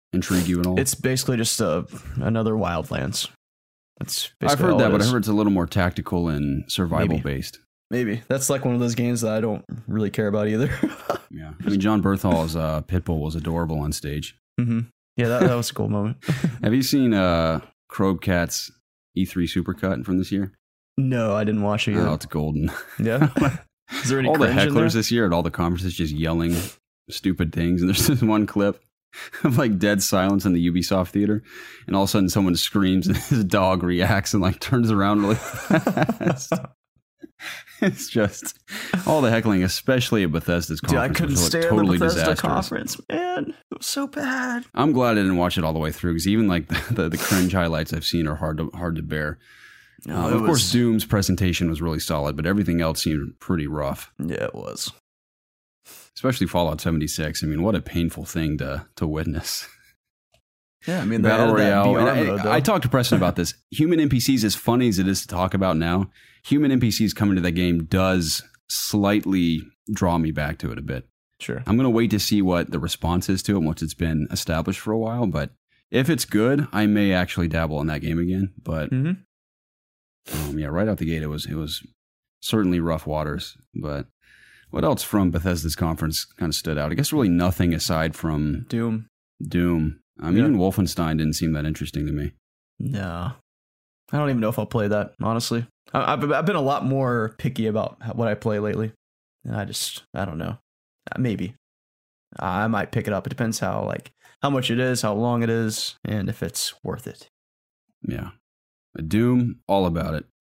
intrigue you at all? It's basically just another Wildlands. That's I've heard that, but I heard it's a little more tactical and survival based. Maybe that's like one of those games that I don't really care about either. Yeah, I mean, John Berthal's Pitbull was adorable on stage. Mm-hmm. Yeah, that was a cool moment. Have you seen Krobcat's E3 Supercut from this year? No, I didn't watch it yet. Oh, it's golden. Yeah. Is there any all the cringe in there? hecklers this year at all the conferences just yelling stupid things, and there's this one clip of like dead silence in the Ubisoft theater, and all of a sudden someone screams and his dog reacts and like turns around really fast. It's just all the heckling, especially at Bethesda's conference. Dude, I couldn't was stand totally the Bethesda disastrous. conference, man. It was so bad. I'm glad I didn't watch it all the way through, because even like the cringe highlights I've seen are hard to bear. Of course, Doom's presentation was really solid, but everything else seemed pretty rough. Yeah, it was. Especially Fallout 76. I mean, what a painful thing to witness. Yeah, I mean, Battle Royale. mode, I talked to Preston about this. Human NPCs, as funny as it is to talk about now, human NPCs coming to that game does slightly draw me back to it a bit. Sure. I'm going to wait to see what the response is to it once it's been established for a while. But if it's good, I may actually dabble in that game again. But yeah, right out the gate, it was certainly rough waters. But what else from Bethesda's conference kind of stood out? I guess really nothing aside from Doom. Even Wolfenstein didn't seem that interesting to me. No. I don't even know if I'll play that, honestly. I've been a lot more picky about what I play lately. And I don't know. Maybe. I might pick it up. It depends how much it is, how long it is, and if it's worth it. Yeah. Doom, all about it.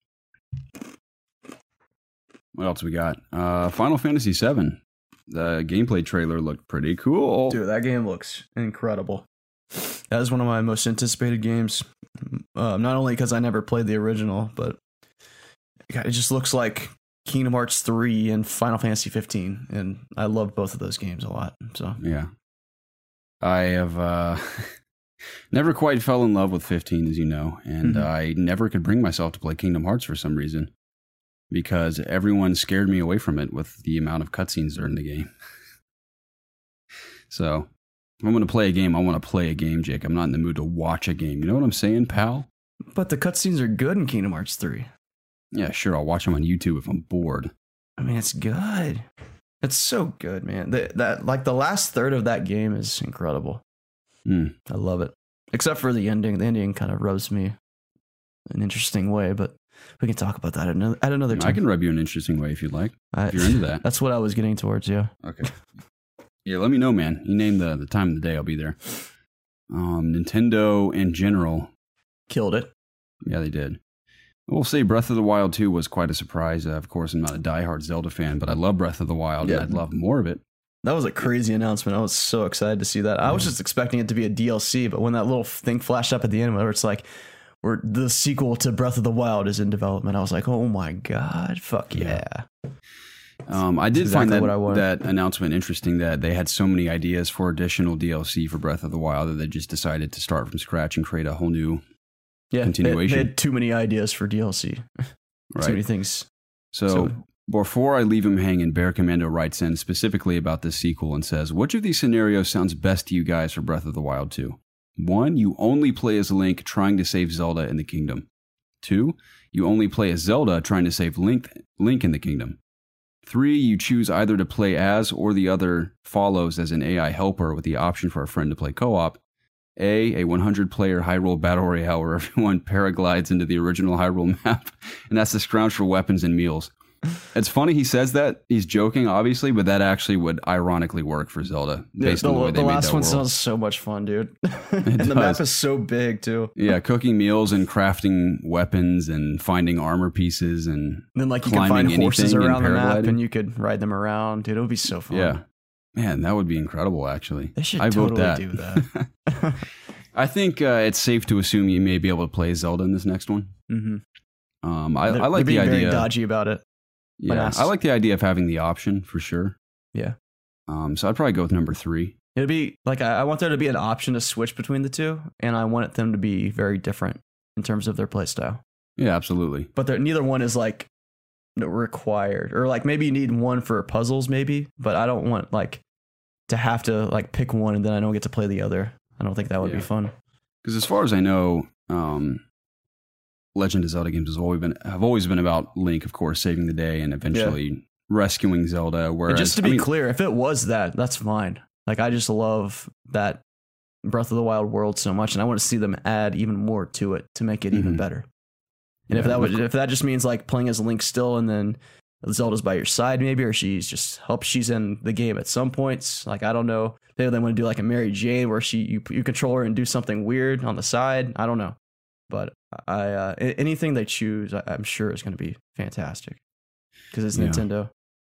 What else we got? Final Fantasy VII. The gameplay trailer looked pretty cool. Dude, that game looks incredible. That is one of my most anticipated games. Not only because I never played the original, but God, it just looks like Kingdom Hearts 3 and Final Fantasy 15. And I love both of those games a lot. So yeah. I have never quite fell in love with 15, as you know. And I never could bring myself to play Kingdom Hearts for some reason, because everyone scared me away from it with the amount of cutscenes that are in the game. So, if I'm going to play a game, I want to play a game, Jake. I'm not in the mood to watch a game. You know what I'm saying, pal? But the cutscenes are good in Kingdom Hearts 3. Yeah, sure. I'll watch them on YouTube if I'm bored. I mean, it's good. It's so good, man. The last third of that game is incredible. I love it. Except for the ending. The ending kind of rubs me an interesting way, but we can talk about that at another time. I can rub you an interesting way if you'd like. If you're into that. That's what I was getting towards, yeah. Okay. Yeah, let me know, man. You name the time of the day, I'll be there. Nintendo in general killed it. Yeah, they did. I will say Breath of the Wild 2 was quite a surprise. Of course, I'm not a diehard Zelda fan, but I love Breath of the Wild, and I'd love more of it. That was a crazy announcement. I was so excited to see that. I was just expecting it to be a DLC, but when that little thing flashed up at the end where it's like, the sequel to Breath of the Wild is in development, I was like, oh my God, fuck yeah. I did find that announcement interesting, that they had so many ideas for additional DLC for Breath of the Wild that they just decided to start from scratch and create a whole new continuation. They had too many ideas for DLC. Right. Too many things. So before I leave him hanging, Bear Commando writes in specifically about this sequel and says, which of these scenarios sounds best to you guys for Breath of the Wild 2? 1, you only play as Link trying to save Zelda in the kingdom. 2, you only play as Zelda trying to save Link in the kingdom. 3, you choose either to play as or the other follows as an AI helper with the option for a friend to play co-op. A 100-player Hyrule Battle Royale where everyone paraglides into the original Hyrule map and has to scrounge for weapons and meals. It's funny he says that. He's joking, obviously, but that actually would ironically work for Zelda. Based on the way they made that last one world. sounds so much fun, dude. And the map is so big, too. Yeah, cooking meals and crafting weapons and finding armor pieces and then you can find horses around the map and you could ride them around. Dude, it would be so fun. Yeah. Man, that would be incredible, actually. They should totally do that. I think it's safe to assume you may be able to play Zelda in this next one. Mm-hmm. I like the idea. Very dodgy about it. Yeah, I like the idea of having the option for sure. Yeah. So I'd probably go with number 3. It'd be like I want there to be an option to switch between the two, and I want them to be very different in terms of their play style. Yeah, absolutely. But neither one is required, or maybe you need one for puzzles, maybe. But I don't want to have to pick one and then I don't get to play the other. I don't think that would be fun. Because as far as I know, Legend of Zelda games have always been about Link, of course, saving the day and eventually rescuing Zelda. Whereas, and just to be clear, if it was that, that's fine. Like, I just love that Breath of the Wild world so much, and I want to see them add even more to it to make it even better. And if that just means like playing as Link still, and then Zelda's by your side maybe, or she's in the game at some points. Like, I don't know. Maybe they want to do like a Mary Jane where you control her and do something weird on the side. I don't know. But anything they choose, I'm sure is going to be fantastic because it's Nintendo.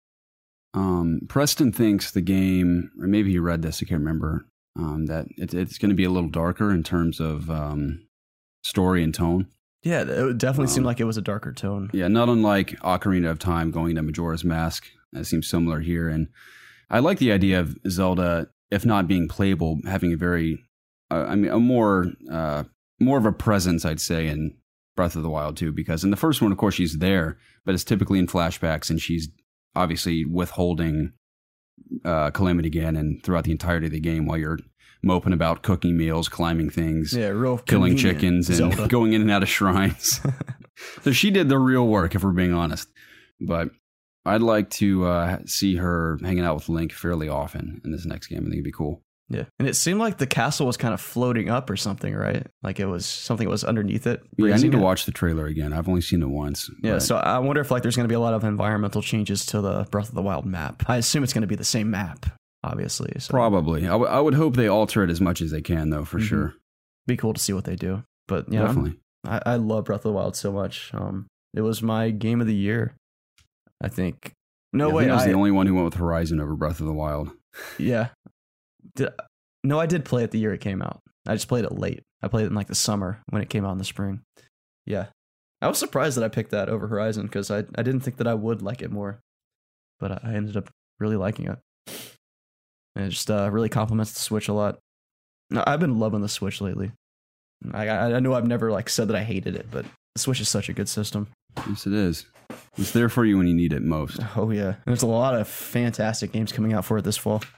Preston thinks the game, or maybe he read this, I can't remember, that it's going to be a little darker in terms of story and tone. Yeah, it definitely seemed like it was a darker tone. Yeah, not unlike Ocarina of Time going to Majora's Mask. It seems similar here. And I like the idea of Zelda, if not being playable, having a very, more of a presence, I'd say, in Breath of the Wild too. Because in the first one, of course, she's there, but it's typically in flashbacks, and she's obviously withholding Calamity Ganon throughout the entirety of the game while you're moping about, cooking meals, climbing things, killing chickens, and Zelda. Going in and out of shrines. So she did the real work, if we're being honest. But I'd like to see her hanging out with Link fairly often in this next game. I think it'd be cool. Yeah, and it seemed like the castle was kind of floating up or something, right? Like it was something that was underneath it. Yeah, I need to watch the trailer again. I've only seen it once. Yeah, so I wonder if like there's going to be a lot of environmental changes to the Breath of the Wild map. I assume it's going to be the same map, obviously. So. Probably. I would hope they alter it as much as they can, though, for sure. Be cool to see what they do. But yeah, definitely. I love Breath of the Wild so much. It was my game of the year, I think. No way. I was the only one who went with Horizon over Breath of the Wild. Yeah. No, I did play it the year it came out. I just played it late. I played it in like the summer when it came out in the spring. Yeah. I was surprised that I picked that over Horizon because I didn't think that I would like it more. But I ended up really liking it. And it just really complements the Switch a lot. I've been loving the Switch lately. I know I've never like said that I hated it, but the Switch is such a good system. Yes, it is. It's there for you when you need it most. Oh, yeah. There's a lot of fantastic games coming out for it this fall.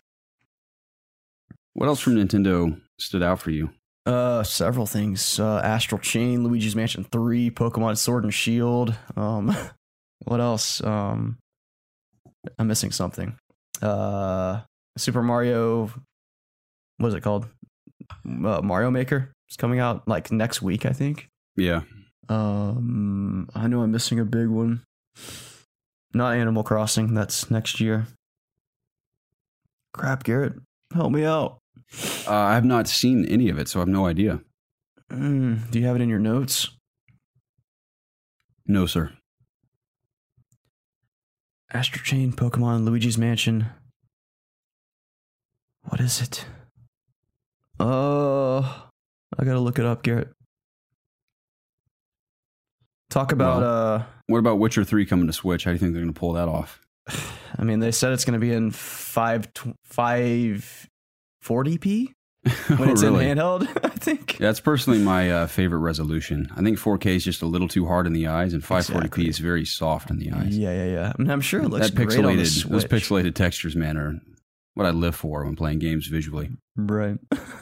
What else from Nintendo stood out for you? Several things. Astral Chain, Luigi's Mansion 3, Pokemon Sword and Shield. What else? I'm missing something. Super Mario. What is it called? Mario Maker. It's coming out like next week, I think. Yeah. I know I'm missing a big one. Not Animal Crossing. That's next year. Crap, Garrett. Help me out. I have not seen any of it, so I have no idea. Do you have it in your notes? No, sir. Astral Chain, Pokemon, Luigi's Mansion. What is it? I gotta look it up, Garrett. Talk about What about Witcher 3 coming to Switch? How do you think they're going to pull that off? I mean, they said it's going to be in 540p when it's really? in handheld, I think. Yeah, that's personally my favorite resolution. I think 4K is just a little too hard in the eyes, and 540p is very soft in the eyes. Yeah. I mean, I'm sure it looks great on the Switch. Those pixelated textures, man, are what I live for when playing games visually. Right.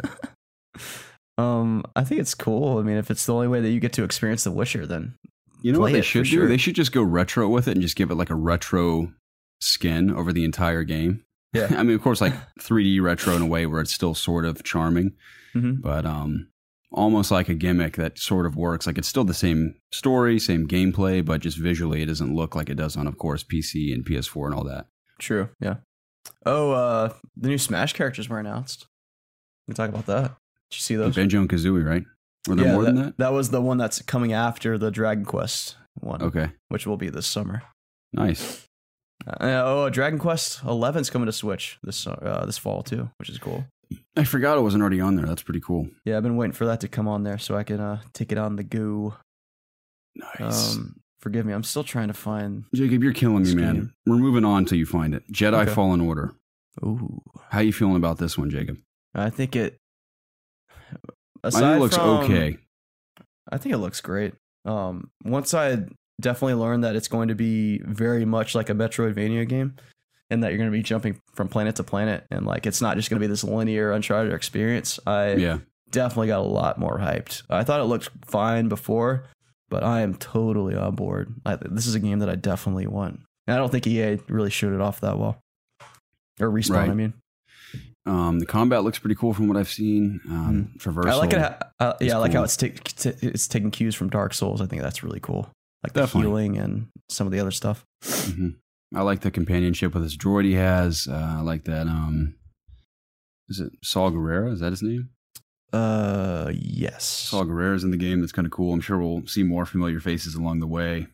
I think it's cool. I mean, if it's the only way that you get to experience The Witcher, then you know what they should do? Sure. They should just go retro with it and just give it like a retro skin over the entire game. Yeah. I mean, of course, like 3D retro in a way where it's still sort of charming, but almost like a gimmick that sort of works. Like it's still the same story, same gameplay, but just visually it doesn't look like it does on, of course, PC and PS4 and all that. True. Yeah. Oh, the new Smash characters were announced. We can talk about that. Did you see those? Banjo and Kazooie, right? Were there more than that? That was the one that's coming after the Dragon Quest one. Okay. Which will be this summer. Nice. Dragon Quest 11's coming to Switch this fall too, which is cool. I forgot it wasn't already on there. That's pretty cool. Yeah, I've been waiting for that to come on there so I can take it on the go. Nice. Forgive me, I'm still trying to find... Jacob, you're killing me, man. We're moving on until you find it. Jedi Fallen Order. Ooh. How you feeling about this one, Jacob? I think it... I think it looks okay. I think it looks great. Once I definitely learned that it's going to be very much like a Metroidvania game, and that you're going to be jumping from planet to planet, and like it's not just going to be this linear Uncharted experience. I definitely got a lot more hyped. I thought it looked fine before, but I am totally on board. This is a game that I definitely want. And I don't think EA really showed it off that well, or Respawn. Right. I mean, the combat looks pretty cool from what I've seen. Traversal. I like it. I like cool. how it's taking cues from Dark Souls. I think that's really cool. Like Definitely. the healing and some of the other stuff. Mm-hmm. I like the companionship with this droid he has. I like that. Is it Saul Guerrero? Is that his name? Yes. Saul Guerrero's in the game. That's kind of cool. I'm sure we'll see more familiar faces along the way.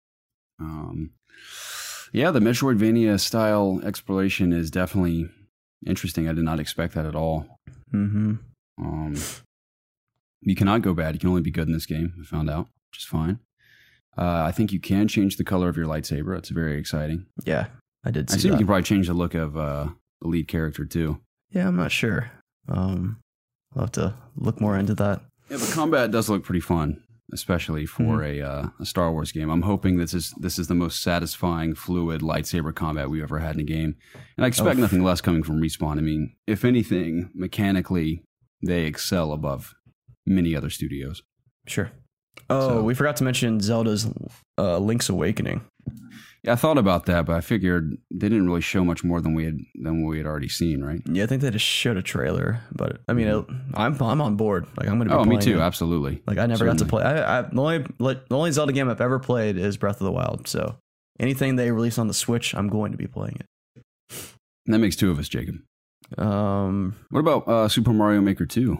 Yeah, the Metroidvania style exploration is definitely interesting. I did not expect that at all. Mm-hmm. You cannot go bad. You can only be good in this game. I found out, which is fine. I think you can change the color of your lightsaber. It's very exciting. Yeah, I did see I think that. you can probably change the look of the lead character too. Yeah, I'm not sure. I'll have to look more into that. Yeah, the combat does look pretty fun, especially for a Star Wars game. I'm hoping this is the most satisfying, fluid lightsaber combat we've ever had in a game. And I expect nothing less coming from Respawn. I mean, if anything, mechanically, they excel above many other studios. Sure. Oh, we forgot to mention Zelda's Link's Awakening. Yeah, I thought about that, but I figured they didn't really show much more than we had already seen, right? Yeah, I think they just showed a trailer, but I mean, I'm on board. Like I'm going to be. Oh, playing me too. it. Absolutely. Like I never got to play. The only Zelda game I've ever played is Breath of the Wild. So anything they release on the Switch, I'm going to be playing it. And that makes two of us, Jacob. What about Super Mario Maker 2?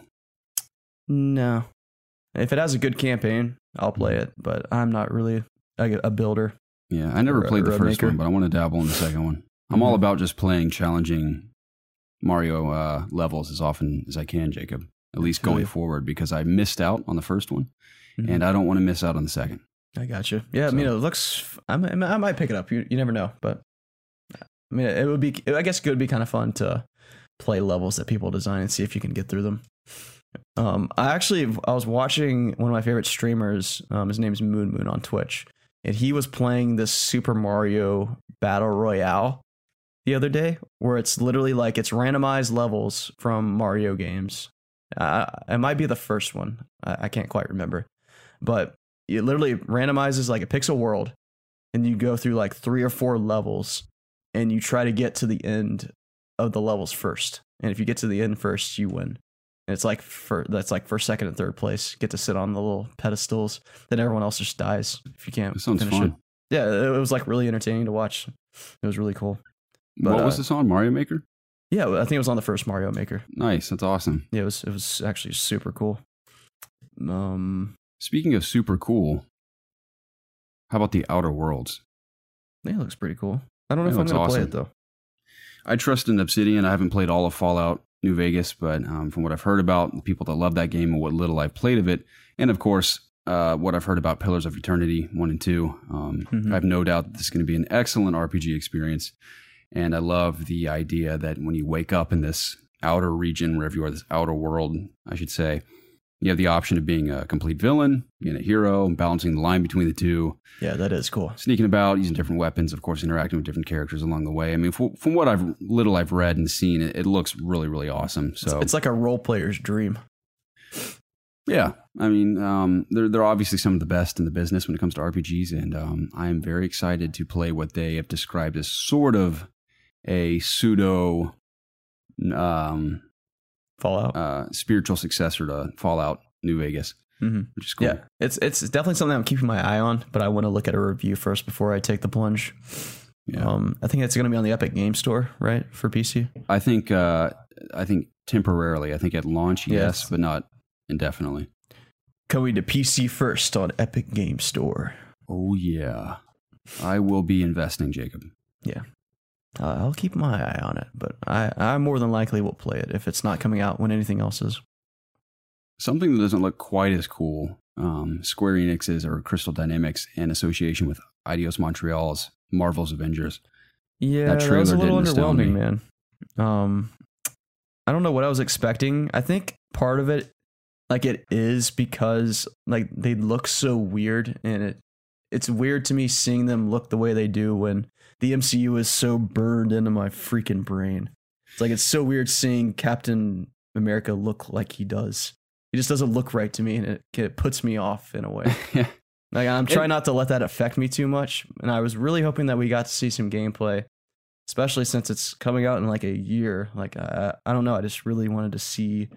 No. If it has a good campaign, I'll play it, but I'm not really a builder. Yeah, I never played the first maker. one, but I want to dabble in the second one. I'm all about just playing challenging Mario levels as often as I can, Jacob, at least going forward, because I missed out on the first one, and I don't want to miss out on the second. I got you. Yeah, so. I mean, it looks... I might pick it up. You never know, but... I mean, it would be... I guess it would be kind of fun to play levels that people design and see if you can get through them. I was watching one of my favorite streamers. His name's Moon on Twitch, and he was playing this Super Mario Battle Royale the other day, where it's literally like it's randomized levels from Mario games. It might be the first one. I can't quite remember, but it literally randomizes like a pixel world, and you go through like 3 or 4 levels, and you try to get to the end of the levels first. And if you get to the end first, you win. And it's like that's like first, second, and third place. You get to sit on the little pedestals. Then everyone else just dies if you can't. That sounds finish fun. it. Yeah, it was like really entertaining to watch. It was really cool. But, what was this on, Mario Maker? Yeah, I think it was on the first Mario Maker. Nice, that's awesome. Yeah, it was actually super cool. Speaking of super cool, how about the Outer Worlds? Yeah, it looks pretty cool. I don't know if I'm going to play it though. I trust in Obsidian. I haven't played all of Fallout New Vegas, but from what I've heard about the people that love that game and what little I've played of it, and of course what I've heard about Pillars of Eternity 1 and 2, I have no doubt that this is going to be an excellent RPG experience. And I love the idea that when you wake up in this outer region, wherever you are, this outer world, I should say, you have the option of being a complete villain, being a hero, and balancing the line between the two. Yeah, that is cool. Sneaking about, using different weapons, of course, interacting with different characters along the way. I mean, from what I've read and seen, it looks really, really awesome. So it's like a role player's dream. Yeah, I mean, they're obviously some of the best in the business when it comes to RPGs, and I am very excited to play what they have described as sort of a pseudo Fallout spiritual successor to Fallout New Vegas, which is cool. Yeah, it's definitely something I'm keeping my eye on, but I want to look at a review first before I take the plunge. Yeah. I think it's going to be on the Epic Game Store, right, for PC. I think temporarily. I think at launch, yes, but not indefinitely. Coming to PC first on Epic Game Store. Oh yeah, I will be investing, Jacob. Yeah. I'll keep my eye on it, but I more than likely will play it if it's not coming out when anything else is. Something that doesn't look quite as cool, Square Enix's or Crystal Dynamics in association with Eidos Montreal's Marvel's Avengers. Yeah, that was a little underwhelming, man. I don't know what I was expecting. I think part of it, like it is because like they look so weird and it's weird to me seeing them look the way they do when the MCU is so burned into my freaking brain. It's like, it's so weird seeing Captain America look like he does. He just doesn't look right to me, and it puts me off in a way. Like, I'm trying not to let that affect me too much, and I was really hoping that we got to see some gameplay, especially since it's coming out in like a year. Like, I don't know, I just really wanted to see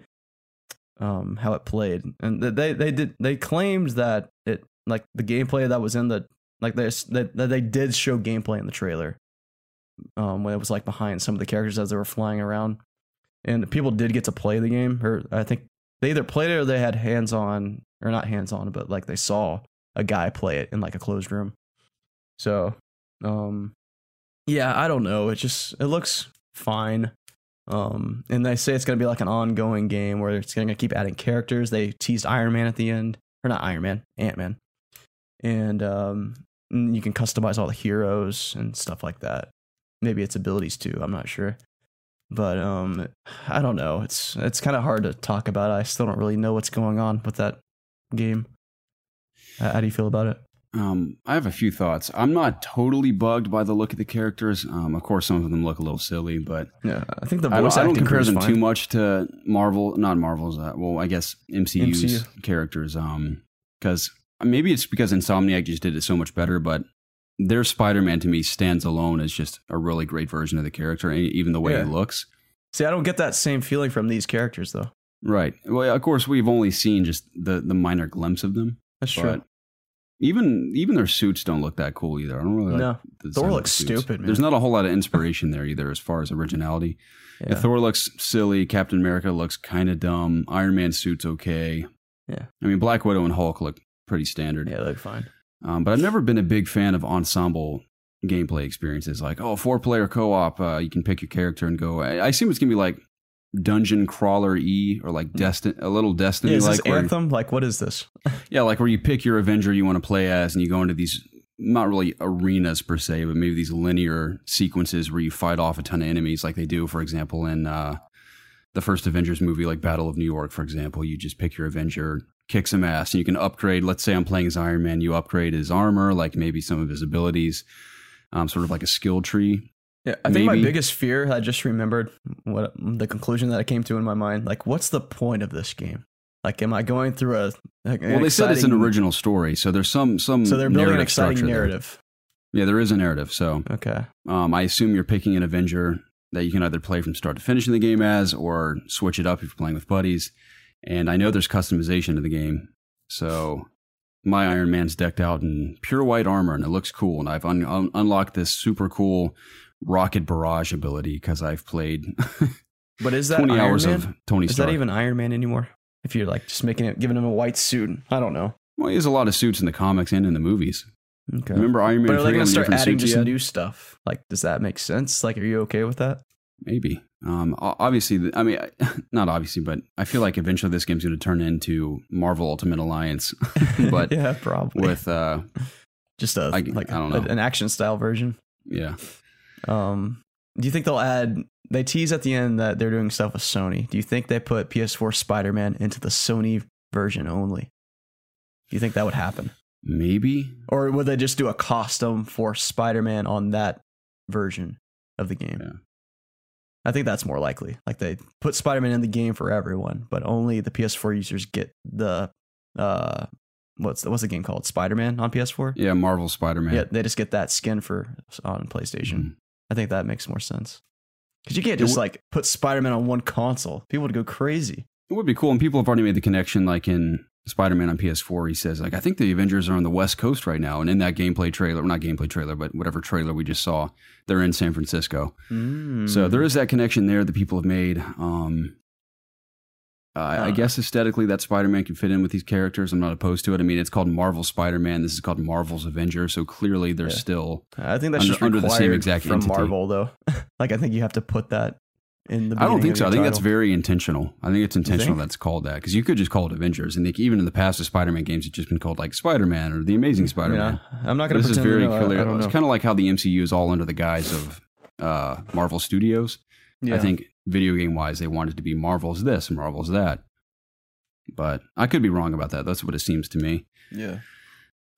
how it played, and they claimed that it, like, the gameplay that was in the, like, that they did show gameplay in the trailer, when it was like behind some of the characters as they were flying around, and people did get to play the game, or I think they either played it or they had hands-on, or not hands-on, but like they saw a guy play it in like a closed room. So, yeah, I don't know. It looks fine. And they say it's going to be like an ongoing game where it's going to keep adding characters. They teased Iron Man at the end, or not Iron Man, Ant-Man. And you can customize all the heroes and stuff like that. Maybe its abilities too. I'm not sure. But I don't know. It's kind of hard to talk about. I still don't really know what's going on with that game. How do you feel about it? I have a few thoughts. I'm not totally bugged by the look of the characters. Of course, some of them look a little silly, but yeah, I think the I voice don't acting compare them is too fine. much to not Marvel's. Well, I guess MCU's characters. Because maybe it's because Insomniac just did it so much better, but their Spider-Man to me stands alone as just a really great version of the character, even the way he looks. See, I don't get that same feeling from these characters, though. Right. Well, of course, we've only seen just the minor glimpse of them. That's true. Even their suits don't look that cool either. I don't really like the Thor design of looks the suits. stupid, man. There's not a whole lot of inspiration there either as far as originality. Yeah. Thor looks silly. Captain America looks kind of dumb. Iron Man's suit's okay. Yeah. I mean, Black Widow and Hulk look pretty standard. Yeah, they look fine. But I've never been a big fan of ensemble gameplay experiences. Like, 4-player co-op, you can pick your character and go. I assume it's going to be like Dungeon Crawler or like a little Destiny. Yeah, is like this Anthem? Like, what is this? Yeah, like where you pick your Avenger you want to play as, and you go into these, not really arenas per se, but maybe these linear sequences where you fight off a ton of enemies, like they do, for example, in the first Avengers movie, like Battle of New York, for example. You just pick your Avenger, kick some ass, and you can upgrade. Let's say I'm playing as Iron Man, you upgrade his armor, like maybe some of his abilities, sort of like a skill tree. Yeah, I think my biggest fear, I just remembered what the conclusion that I came to in my mind. Like, what's the point of this game? Like, am I going through well, they said it's an original story, so there's some so they're building an exciting narrative. Yeah, there is a narrative. So, okay. I assume you're picking an Avenger that you can either play from start to finish in the game as, or switch it up if you're playing with buddies. And I know there's customization to the game, so my Iron Man's decked out in pure white armor, and it looks cool. And I've unlocked this super cool rocket barrage ability because I've played but is that 20 Iron hours Man? of Tony Stark. Is that even Iron Man anymore? If you're like just giving him a white suit, I don't know. Well, he has a lot of suits in the comics and in the movies. Okay. Remember Iron Man? But are they going to start adding just new stuff? Like, does that make sense? Like, are you okay with that? Maybe. Obviously, I mean, not obviously, but I feel like eventually this game's going to turn into Marvel Ultimate Alliance. But yeah, probably with just I don't know, an action style version. Yeah. Do you think they'll add? They tease at the end that they're doing stuff with Sony. Do you think they put PS4 Spider-Man into the Sony version only? Do you think that would happen? Maybe. Or would they just do a custom for Spider-Man on that version of the game? Yeah. I think that's more likely. Like, they put Spider-Man in the game for everyone, but only the PS4 users get the what's the game called? Spider-Man on PS4? Yeah, Marvel Spider-Man. Yeah, they just get that skin on PlayStation. Mm-hmm. I think that makes more sense. Because you can't just put Spider-Man on one console. People would go crazy. It would be cool, and people have already made the connection, like in Spider-Man on PS4, he says, like, I think the Avengers are on the West Coast right now, and in that gameplay trailer, not gameplay trailer, but whatever trailer we just saw, they're in San Francisco. So there is that connection there that people have made. I guess aesthetically that Spider-Man can fit in with these characters. I'm not opposed to it. I mean, it's called Marvel Spider-Man. This is called Marvel's Avenger, so clearly they're still I think that's just under the same exact from entity. Marvel, though. Like, I think you have to put that in the beginning. I don't think so. I think that's title. very intentional. I think it's intentional that's called that, because you could just call it Avengers, and even in the past of Spider-Man games, it's just been called like Spider-Man or the Amazing Spider-Man. Yeah, I'm not going to This is pretend very to know. clear. I don't know. It's kind of like how the MCU is all under the guise of Marvel Studios. Yeah. I think video game wise, they wanted to be Marvel's this and Marvel's that. But I could be wrong about that. That's what it seems to me. Yeah.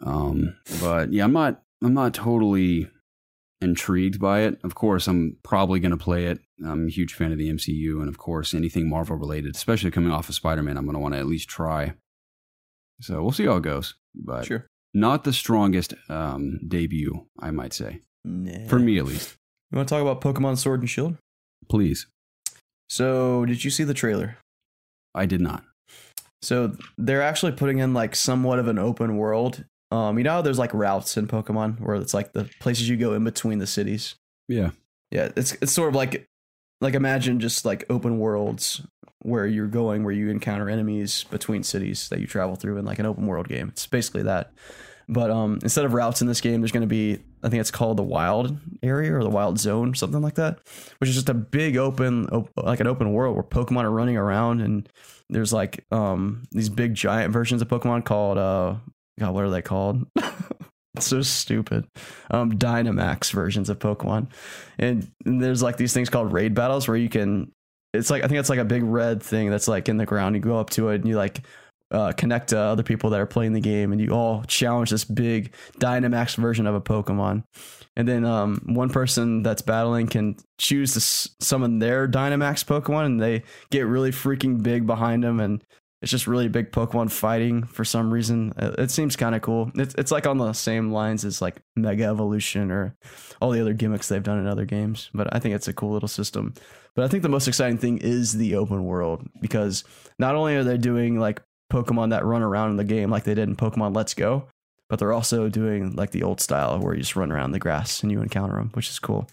But yeah, I'm not totally intrigued by it. Of course, I'm probably going to play it. I'm a huge fan of the MCU, and of course, anything Marvel related, especially coming off of Spider-Man, I'm going to want to at least try. So we'll see how it goes. But Sure. not the strongest debut, I might say. Nah. For me, at least. You want to talk about Pokemon Sword and Shield? Please. So, did you see the trailer? I did not. So, they're actually putting in like somewhat of an open world. You know how there's like routes in Pokemon where it's like the places you go in between the cities? Yeah. Yeah, it's sort of like imagine just like open worlds where you're going, where you encounter enemies between cities that you travel through in like an open world game. It's basically that. But instead of routes in this game, there's going to be, I think it's called the wild area or the wild zone, something like that, which is just a big like an open world where Pokemon are running around, and there's like these big giant versions of Pokemon called God, what are they called? It's so stupid. Dynamax versions of Pokemon, and there's like these things called raid battles where you can. It's like, I think it's like a big red thing that's like in the ground. You go up to it and you like connect to other people that are playing the game, and you all challenge this big Dynamax version of a Pokemon. And then one person that's battling can choose to summon their Dynamax Pokemon, and they get really freaking big behind them, and it's just really big Pokemon fighting for some reason. It seems kind of cool. It's like on the same lines as like Mega Evolution or all the other gimmicks they've done in other games. But I think it's a cool little system. But I think the most exciting thing is the open world, because not only are they doing like Pokemon that run around in the game like they did in Pokemon Let's Go, but they're also doing like the old style where you just run around the grass and you encounter them, which is cool.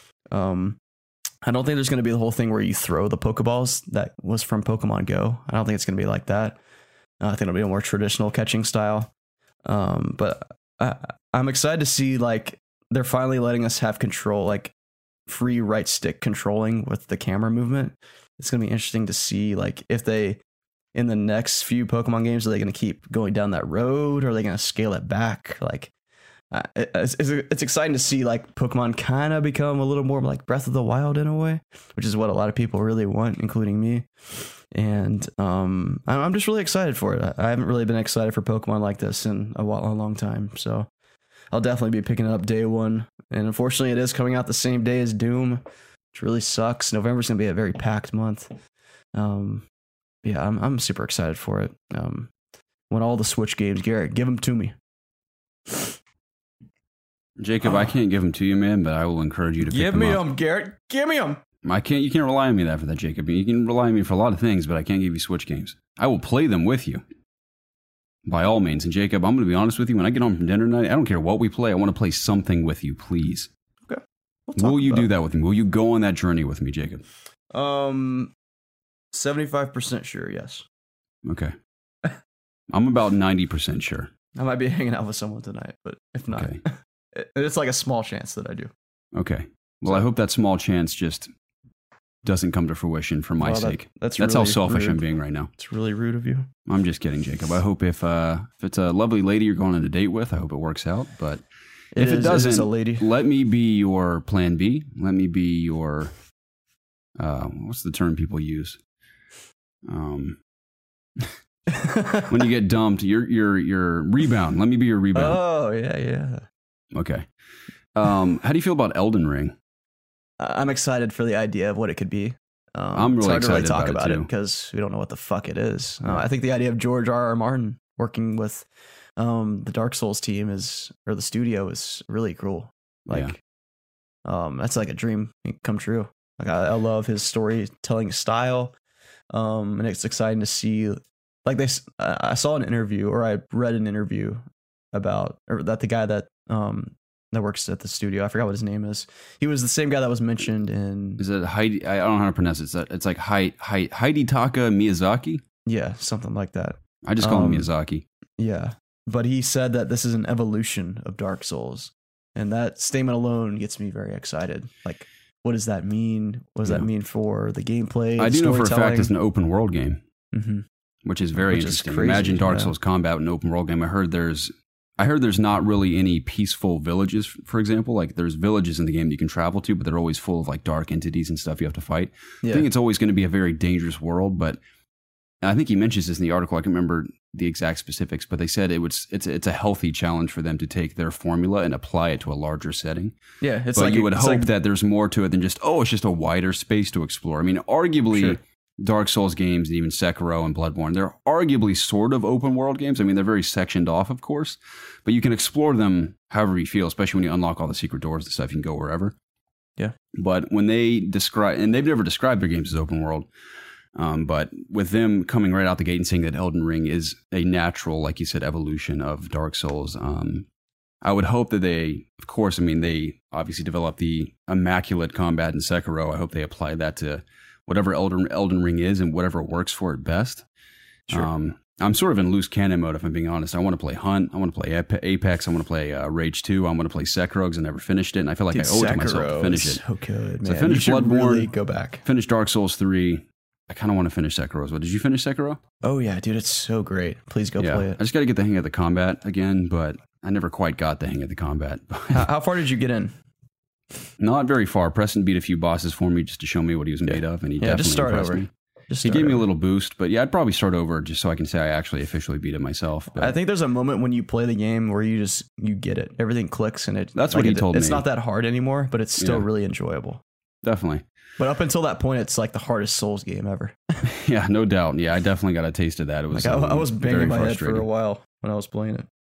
I don't think there's going to be the whole thing where you throw the Pokeballs that was from Pokemon Go. I don't think it's going to be like that. I think it'll be a more traditional catching style. But I'm excited to see like they're finally letting us have control, like free right stick controlling with the camera movement. It's going to be interesting to see like if they, in the next few Pokemon games, are they going to keep going down that road, or are they going to scale it back? Like, it's exciting to see like Pokemon kind of become a little more like Breath of the Wild in a way, which is what a lot of people really want, including me. And I'm just really excited for it. I haven't really been excited for Pokemon like this in a long time, so I'll definitely be picking it up day one. And unfortunately, it is coming out the same day as Doom, which really sucks. November's gonna be a very packed month. Yeah, I'm super excited for it. When all the Switch games, Garrett, give them to me. Jacob, I can't give them to you, man, but I will encourage you to pick give them me up. them, Garrett. Give me them. You can't rely on me for that, Jacob. You can rely on me for a lot of things, but I can't give you Switch games. I will play them with you, by all means. And Jacob, I'm going to be honest with you. When I get home from dinner tonight, I don't care what we play. I want to play something with you, please. Okay. Will you do that with me? Will you go on that journey with me, Jacob? 75% sure, yes. Okay. I'm about 90% sure. I might be hanging out with someone tonight, but if not, Okay. It's like a small chance that I do. Okay. Well, I hope that small chance just doesn't come to fruition for my sake. That's how really selfish rude. I'm being right now. It's really rude of you. I'm just kidding, Jacob. I hope if it's a lovely lady you're going on a date with, I hope it works out. But if it doesn't, a lady. Let me be your plan B. Let me be your what's the term people use? When you get dumped, your rebound. Let me be your rebound. Oh yeah. Okay. How do you feel about Elden Ring? I'm excited for the idea of what it could be. I'm really it's hard excited to talk about about it, it too. because we don't know what the fuck it is. I think the idea of George R.R. Martin working with the Dark Souls team or the studio is really cool. Like, that's like a dream come true. Like I love his storytelling style, and it's exciting to see. Like I saw an interview, or I read an interview about, or that the guy that works at the studio, I forgot what his name is. He was the same guy that was mentioned in. Is it Heidi? I don't know how to pronounce it. It's like Hidetaka Miyazaki. Yeah, something like that. I just call him Miyazaki. Yeah, but he said that this is an evolution of Dark Souls, and that statement alone gets me very excited. Like, what does that mean? What does that mean for the gameplay? I do know for a fact it's an open world game, which is very Which is interesting. crazy, Imagine Dark yeah. Souls combat in an open world game. I heard there's not really any peaceful villages, for example. Like there's villages in the game that you can travel to, but they're always full of like dark entities and stuff you have to fight. Yeah. I think it's always going to be a very dangerous world, but and I think he mentions this in the article. I can remember the exact specifics, but they said it's a healthy challenge for them to take their formula and apply it to a larger setting. Yeah, it's but like you would hope like, that there's more to it than just it's just a wider space to explore. I mean, arguably. Sure. Dark Souls games and even Sekiro and Bloodborne, they're arguably sort of open world games. I mean, they're very sectioned off, of course, but you can explore them however you feel, especially when you unlock all the secret doors and stuff. You can go wherever. Yeah. But when they describe, and they've never described their games as open world, but with them coming right out the gate and saying that Elden Ring is a natural, like you said, evolution of Dark Souls, I would hope that they, of course, I mean, they obviously developed the immaculate combat in Sekiro. I hope they apply that to whatever Elden Ring is and whatever works for it best. Sure. I'm sort of in loose cannon mode, if I'm being honest. I want to play Hunt. I want to play Apex. I want to play Rage 2. I want to play Sekiro because I never finished it. And I feel like I owe it to myself to finish it. So good, man. So I finished Bloodborne. Really go back. Finish Dark Souls 3. I kind of want to finish Sekiro as well. Did you finish Sekiro? Oh, yeah, dude. It's so great. Please go play it. I just got to get the hang of the combat again, but I never quite got the hang of the combat. How far did you get in? Not very far. Preston beat a few bosses for me just to show me what he was made of, and he definitely just start impressed over. me. He gave me a little boost, but yeah, I'd probably start over just so I can say I actually officially beat it myself. But I think there's a moment when you play the game where you get it. Everything clicks and that's what he told me. It's not that hard anymore, but it's still really enjoyable. Definitely. But up until that point, it's like the hardest Souls game ever. Yeah, no doubt. Yeah, I definitely got a taste of that. It was like I was banging my head for frustrating. a while when I was playing it.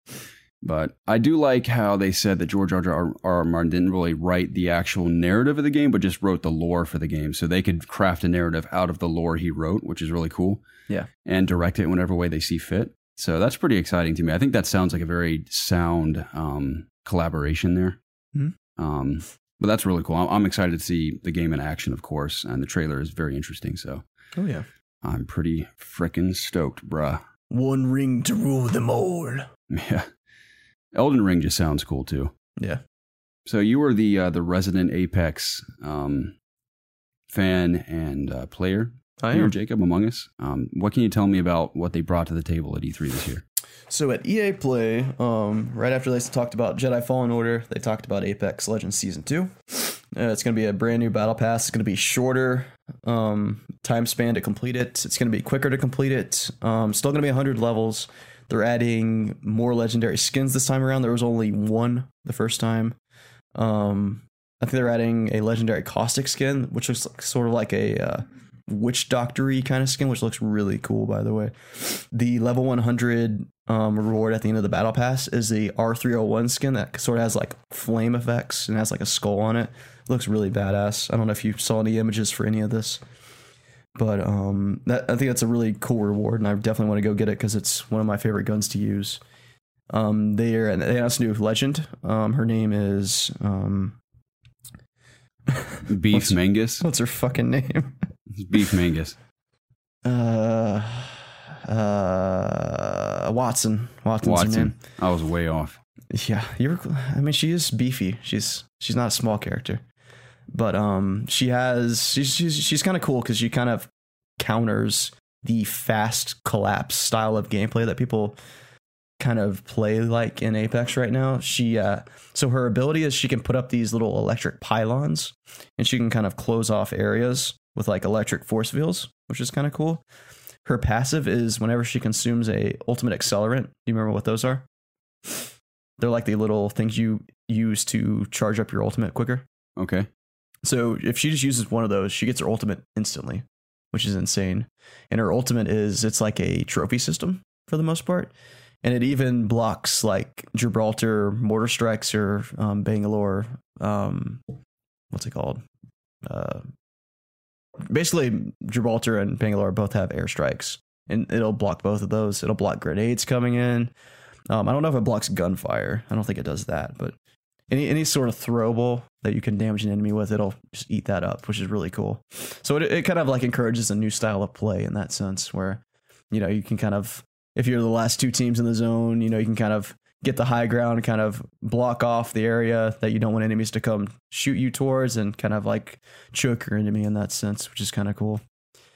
But I do like how they said that George R.R. Martin didn't really write the actual narrative of the game, but just wrote the lore for the game. So they could craft a narrative out of the lore he wrote, which is really cool. Yeah. And direct it in whatever way they see fit. So that's pretty exciting to me. I think that sounds like a very sound collaboration there. Mm-hmm. But that's really cool. I'm excited to see the game in action, of course. And the trailer is very interesting. So oh, yeah. I'm pretty freaking stoked, bruh. One ring to rule them all. Yeah. Elden Ring just sounds cool too. Yeah. So you were the resident Apex fan and player here, Jacob, among us. What can you tell me about what they brought to the table at E3 this year? So at EA Play, right after they talked about Jedi Fallen Order, they talked about Apex Legends Season 2. It's going to be a brand new battle pass. It's going to be shorter time span to complete it. It's going to be quicker to complete it. Still going to be 100 levels. They're adding more legendary skins this time around. There was only one the first time. I think they're adding a legendary caustic skin, which looks like, sort of like a witch doctor-y kind of skin, which looks really cool, by the way. The level 100 reward at the end of the battle pass is the R301 skin that sort of has like flame effects and has like a skull on it. It looks really badass. I don't know if you saw any images for any of this. But I think that's a really cool reward, and I definitely want to go get it because it's one of my favorite guns to use. They announced a new legend. Her name is Beef Mangus. What's her fucking name? Beef Mangus. Watson. Watson's her name. I was way off. Yeah, I mean, she is beefy. She's not a small character. But she's kind of cool because she kind of counters the fast collapse style of gameplay that people kind of play like in Apex right now. So her ability is she can put up these little electric pylons and she can kind of close off areas with like electric force fields, which is kind of cool. Her passive is whenever she consumes a ultimate accelerant. Do you remember what those are? They're like the little things you use to charge up your ultimate quicker. Okay. So if she just uses one of those, she gets her ultimate instantly, which is insane. And her ultimate it's like a trophy system for the most part. And it even blocks like Gibraltar mortar strikes or Bangalore. What's it called? Basically, Gibraltar and Bangalore both have airstrikes. And it'll block both of those. It'll block grenades coming in. I don't know if it blocks gunfire. I don't think it does that. But any sort of throwable that you can damage an enemy with, it'll just eat that up, which is really cool. So it kind of like encourages a new style of play in that sense where, you can kind of, if you're the last two teams in the zone, you can kind of get the high ground and kind of block off the area that you don't want enemies to come shoot you towards and kind of like choke your enemy in that sense, which is kind of cool.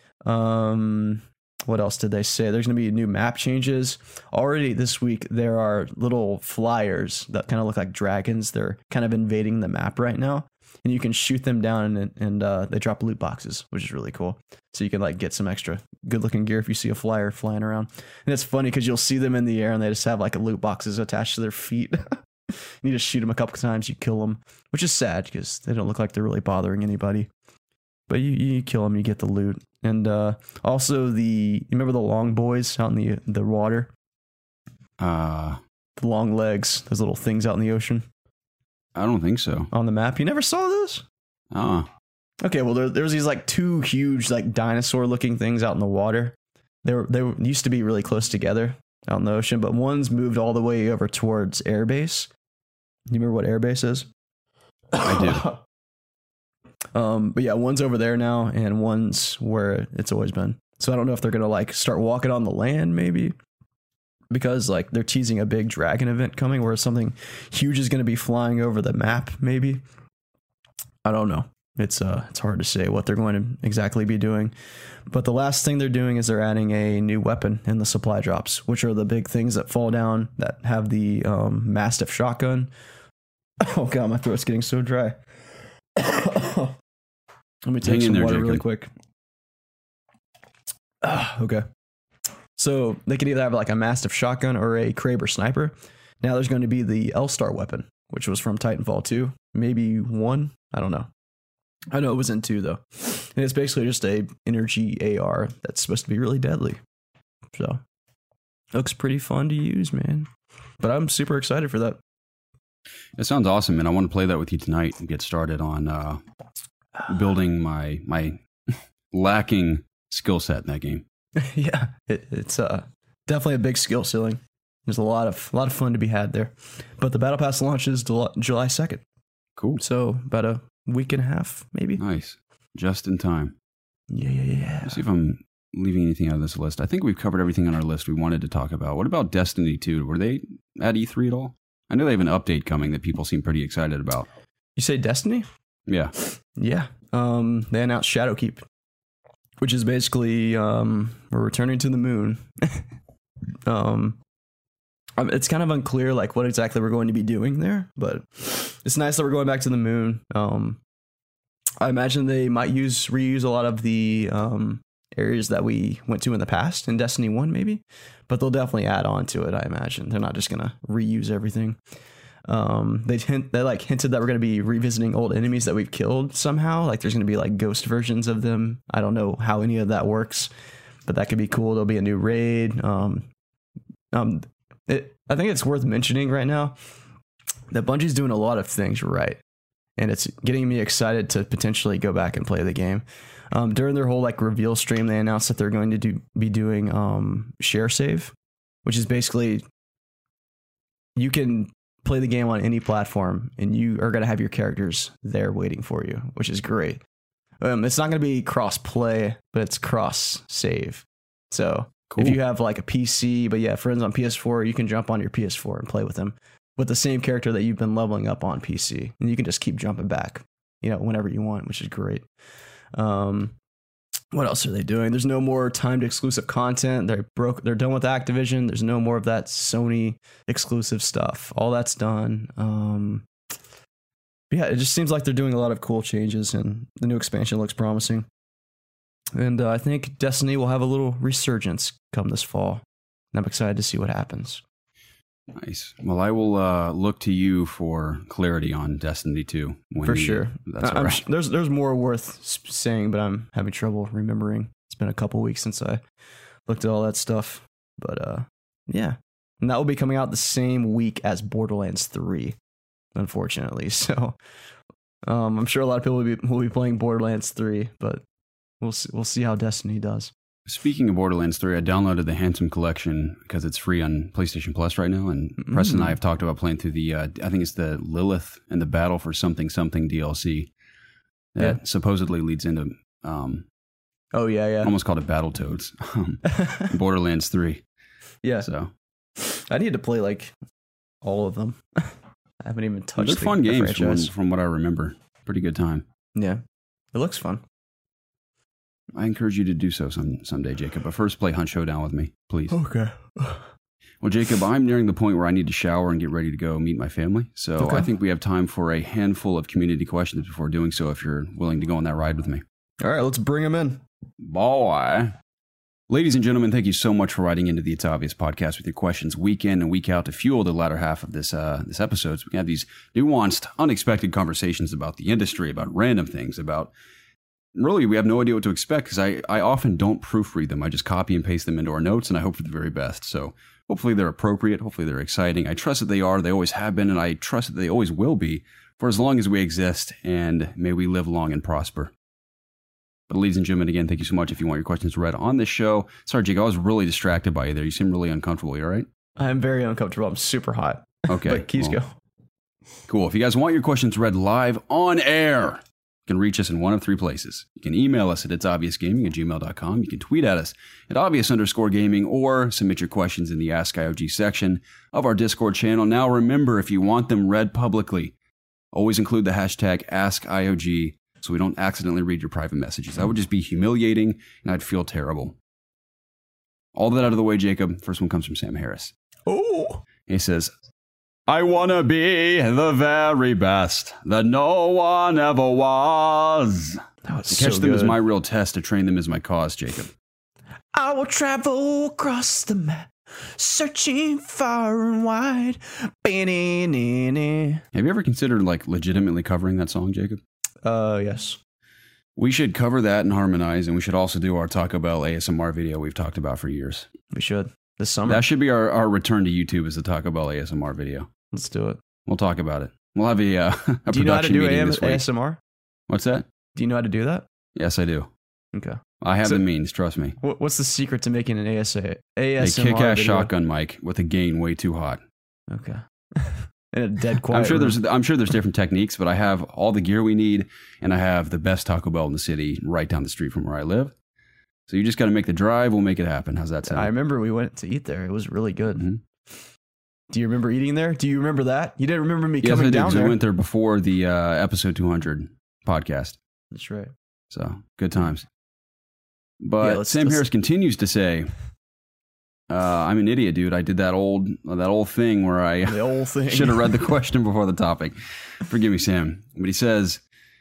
What else did they say? There's going to be new map changes. Already this week, there are little flyers that kind of look like dragons. They're kind of invading the map right now. and you can shoot them down, and they drop loot boxes, which is really cool. So you can like get some extra good looking gear if you see a flyer flying around. And it's funny because you'll see them in the air and they just have like loot boxes attached to their feet. You just shoot them a couple times, you kill them, which is sad because they don't look like they're really bothering anybody. But you kill them, you get the loot. And also you remember the long boys out in the water? The long legs, those little things out in the ocean. I don't think so. On the map, you never saw those? Okay, well there's these like two huge like dinosaur looking things out in the water. They used to be really close together out in the ocean, but one's moved all the way over towards airbase. You remember what airbase is? I do. But yeah, one's over there now, and one's where it's always been. So I don't know if they're gonna like start walking on the land, maybe, because like they're teasing a big dragon event coming where something huge is gonna be flying over the map. Maybe, I don't know. It's hard to say what they're going to exactly be doing. But the last thing they're doing is they're adding a new weapon in the supply drops, which are the big things that fall down that have the Mastiff shotgun. Oh god, my throat's getting so dry. Let me take some water really quick. Okay. So they can either have like a Mastiff shotgun or a Kraber sniper. Now there's going to be the L-Star weapon, which was from Titanfall 2. Maybe 1? I don't know. I know it was in 2 though. And it's basically just a energy AR that's supposed to be really deadly. So looks pretty fun to use, man. But I'm super excited for that. It sounds awesome, and I want to play that with you tonight and get started on building my lacking skill set in that game. Yeah, it's definitely a big skill ceiling. There's a lot of fun to be had there. But the Battle Pass launches July 2nd. Cool. So about a week and a half, maybe. Nice. Just in time. Yeah. Let's see if I'm leaving anything out of this list. I think we've covered everything on our list we wanted to talk about. What about Destiny 2? Were they at E3 at all? I know they have an update coming that people seem pretty excited about. You say Destiny? Yeah. Yeah. They announced Shadowkeep, which is basically we're returning to the moon. It's kind of unclear like what exactly we're going to be doing there, but it's nice that we're going back to the moon. I imagine they might reuse a lot of the areas that we went to in the past in Destiny 1 maybe, but they'll definitely add on to it. I imagine they're not just going to reuse everything. They hinted that we're going to be revisiting old enemies that we've killed somehow. Like there's going to be like ghost versions of them. I don't know how any of that works, but that could be cool. There'll be a new raid. I think it's worth mentioning right now that Bungie's doing a lot of things right, and it's getting me excited to potentially go back and play the game. During their whole like reveal stream, they announced that they're going to be doing share save, which is basically you can play the game on any platform and you are going to have your characters there waiting for you, which is great. It's not going to be cross play, but it's cross save. So cool. If you have like a PC, but yeah, friends on PS4, you can jump on your PS4 and play with them with the same character that you've been leveling up on PC, and you can just keep jumping back, whenever you want, which is great. What else are they doing? There's no more timed exclusive content. They're done with Activision. There's no more of that Sony exclusive stuff. All that's done. Yeah, it just seems like they're doing a lot of cool changes, and the new expansion looks promising. And I think Destiny will have a little resurgence come this fall. And I'm excited to see what happens. Nice. Well, I will look to you for clarity on Destiny 2. For sure. That's all right. There's more worth saying, but I'm having trouble remembering. It's been a couple weeks since I looked at all that stuff. But yeah. And that will be coming out the same week as Borderlands 3, unfortunately. So I'm sure a lot of people will be playing Borderlands 3, but we'll see how Destiny does. Speaking of Borderlands 3, I downloaded the Handsome Collection because it's free on PlayStation Plus right now, and Preston and I have talked about playing through the, I think it's the Lilith and the Battle for Something DLC that supposedly leads into, almost called it Battletoads, Borderlands 3. Yeah. So I need to play like all of them. I haven't even touched. They're fun games from what I remember. Pretty good time. Yeah, it looks fun. I encourage you to do so someday, Jacob. But first, play Hunt Showdown with me, please. Okay. Well, Jacob, I'm nearing the point where I need to shower and get ready to go meet my family. So Okay. I think we have time for a handful of community questions before doing so, if you're willing to go on that ride with me. All right, let's bring him in. Boy. Ladies and gentlemen, thank you so much for writing into the It's Obvious podcast with your questions week in and week out to fuel the latter half of this episode. So we can have these nuanced, unexpected conversations about the industry, about random things, about... Really, we have no idea what to expect because I often don't proofread them. I just copy and paste them into our notes, and I hope for the very best. So hopefully they're appropriate. Hopefully they're exciting. I trust that they are. They always have been, and I trust that they always will be for as long as we exist, and may we live long and prosper. But ladies and gentlemen, again, thank you so much. If you want your questions read on this show. Sorry, Jake, I was really distracted by you there. You seem really uncomfortable. You all right? I'm very uncomfortable. I'm super hot. Okay. But keys go. Cool. If you guys want your questions read live on air, you can reach us in one of three places. You can email us at itsobviousgaming@gmail.com. You can tweet at us at obvious_gaming, or submit your questions in the Ask IOG section of our Discord channel. Now, remember, if you want them read publicly, always include the hashtag AskIOG so we don't accidentally read your private messages. That would just be humiliating, and I'd feel terrible. All that out of the way, Jacob. First one comes from Sam Harris. Oh. He says, I want to be the very best that no one ever was. That was To catch so them good. is my real test, to train them is my cause, Jacob. I will travel across the map, searching far and wide. Have you ever considered legitimately covering that song, Jacob? Yes. We should cover that and harmonize, and we should also do our Taco Bell ASMR video we've talked about for years. We should. This summer. That should be our return to YouTube, as the Taco Bell ASMR video. Let's do it. We'll talk about it. We'll have a Do you know how to production do meeting this week. ASMR? What's that? Do you know how to do that? Yes, I do. Okay. I have So- the means, trust me. What's the secret to making an ASMR A kick-ass video? shotgun mic with a gain way too hot. Okay. In a dead quiet I'm sure room. there's different techniques, but I have all the gear we need, and I have the best Taco Bell in the city right down the street from where I live. So you just got to make the drive. We'll make it happen. How's that sound? I remember we went to eat there. It was really good. Mhm. Do you remember eating there? Do you remember that? You didn't remember me Yes, I coming did, down 'cause there. I went there before the episode 200 podcast. That's right. So good times. But Yeah, let's- Sam let's- Harris continues to say, "I'm an idiot, dude. I did that old thing where I The old thing. should have read the question before the topic. Forgive me, Sam." But he says,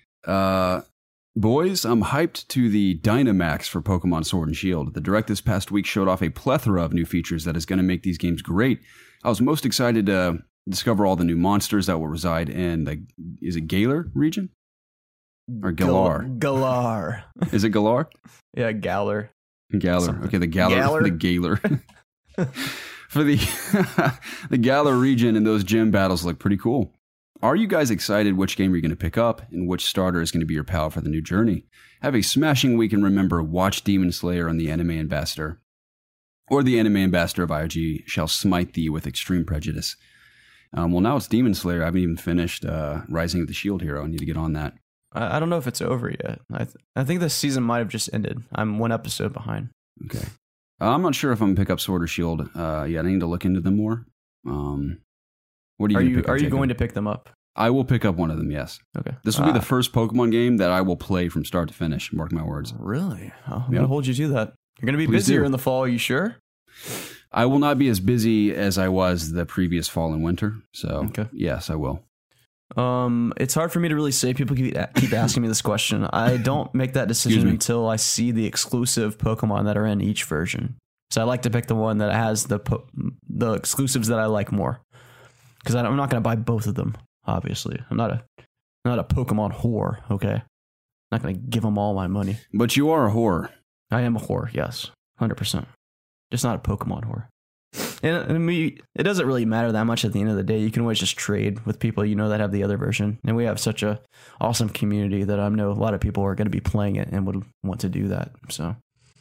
boys, I'm hyped to the Dynamax for Pokemon Sword and Shield. The Direct this past week showed off a plethora of new features that is going to make these games great. I was most excited to discover all the new monsters that will reside in is it Galar region? Or Galar? Galar. Is it Galar? Yeah, Galar. Galar. Something. Okay, the Galar. Galar? The Galar. For the the Galar region, and those gym battles look pretty cool. Are you guys excited which game you're going to pick up and which starter is going to be your pal for the new journey? Have a smashing week, and remember, watch Demon Slayer on the Anime Ambassador. Or the Anime Ambassador of IOG shall smite thee with extreme prejudice. Well, now it's Demon Slayer. I haven't even finished Rising of the Shield Hero. I need to get on that. I don't know if it's over yet. I think this season might have just ended. I'm one episode behind. Okay. I'm not sure if I'm going to pick up Sword or Shield yet. I need to look into them more. What are you going to pick them up? I will pick up one of them, yes. Okay. This will be the first Pokemon game that I will play from start to finish. Mark my words. Really? Oh, I'm Yeah. going to hold you to that. You're going to be Please busier do. in the fall, are you sure? I will not be as busy as I was the previous fall and winter. So, Okay. yes, I will. It's hard for me to really say. People keep asking me this question. I don't make that Excuse decision me. until I see the exclusive Pokemon that are in each version. So I like to pick the one that has the exclusives that I like more. Because I'm not going to buy both of them. Obviously, I'm not a Pokemon whore. Okay, I'm not going to give them all my money. But you are a whore. I am a whore. Yes, 100%. Just not a Pokemon whore. And it doesn't really matter that much at the end of the day. You can always just trade with people that have the other version. And we have such a awesome community that I know a lot of people are going to be playing it and would want to do that. So,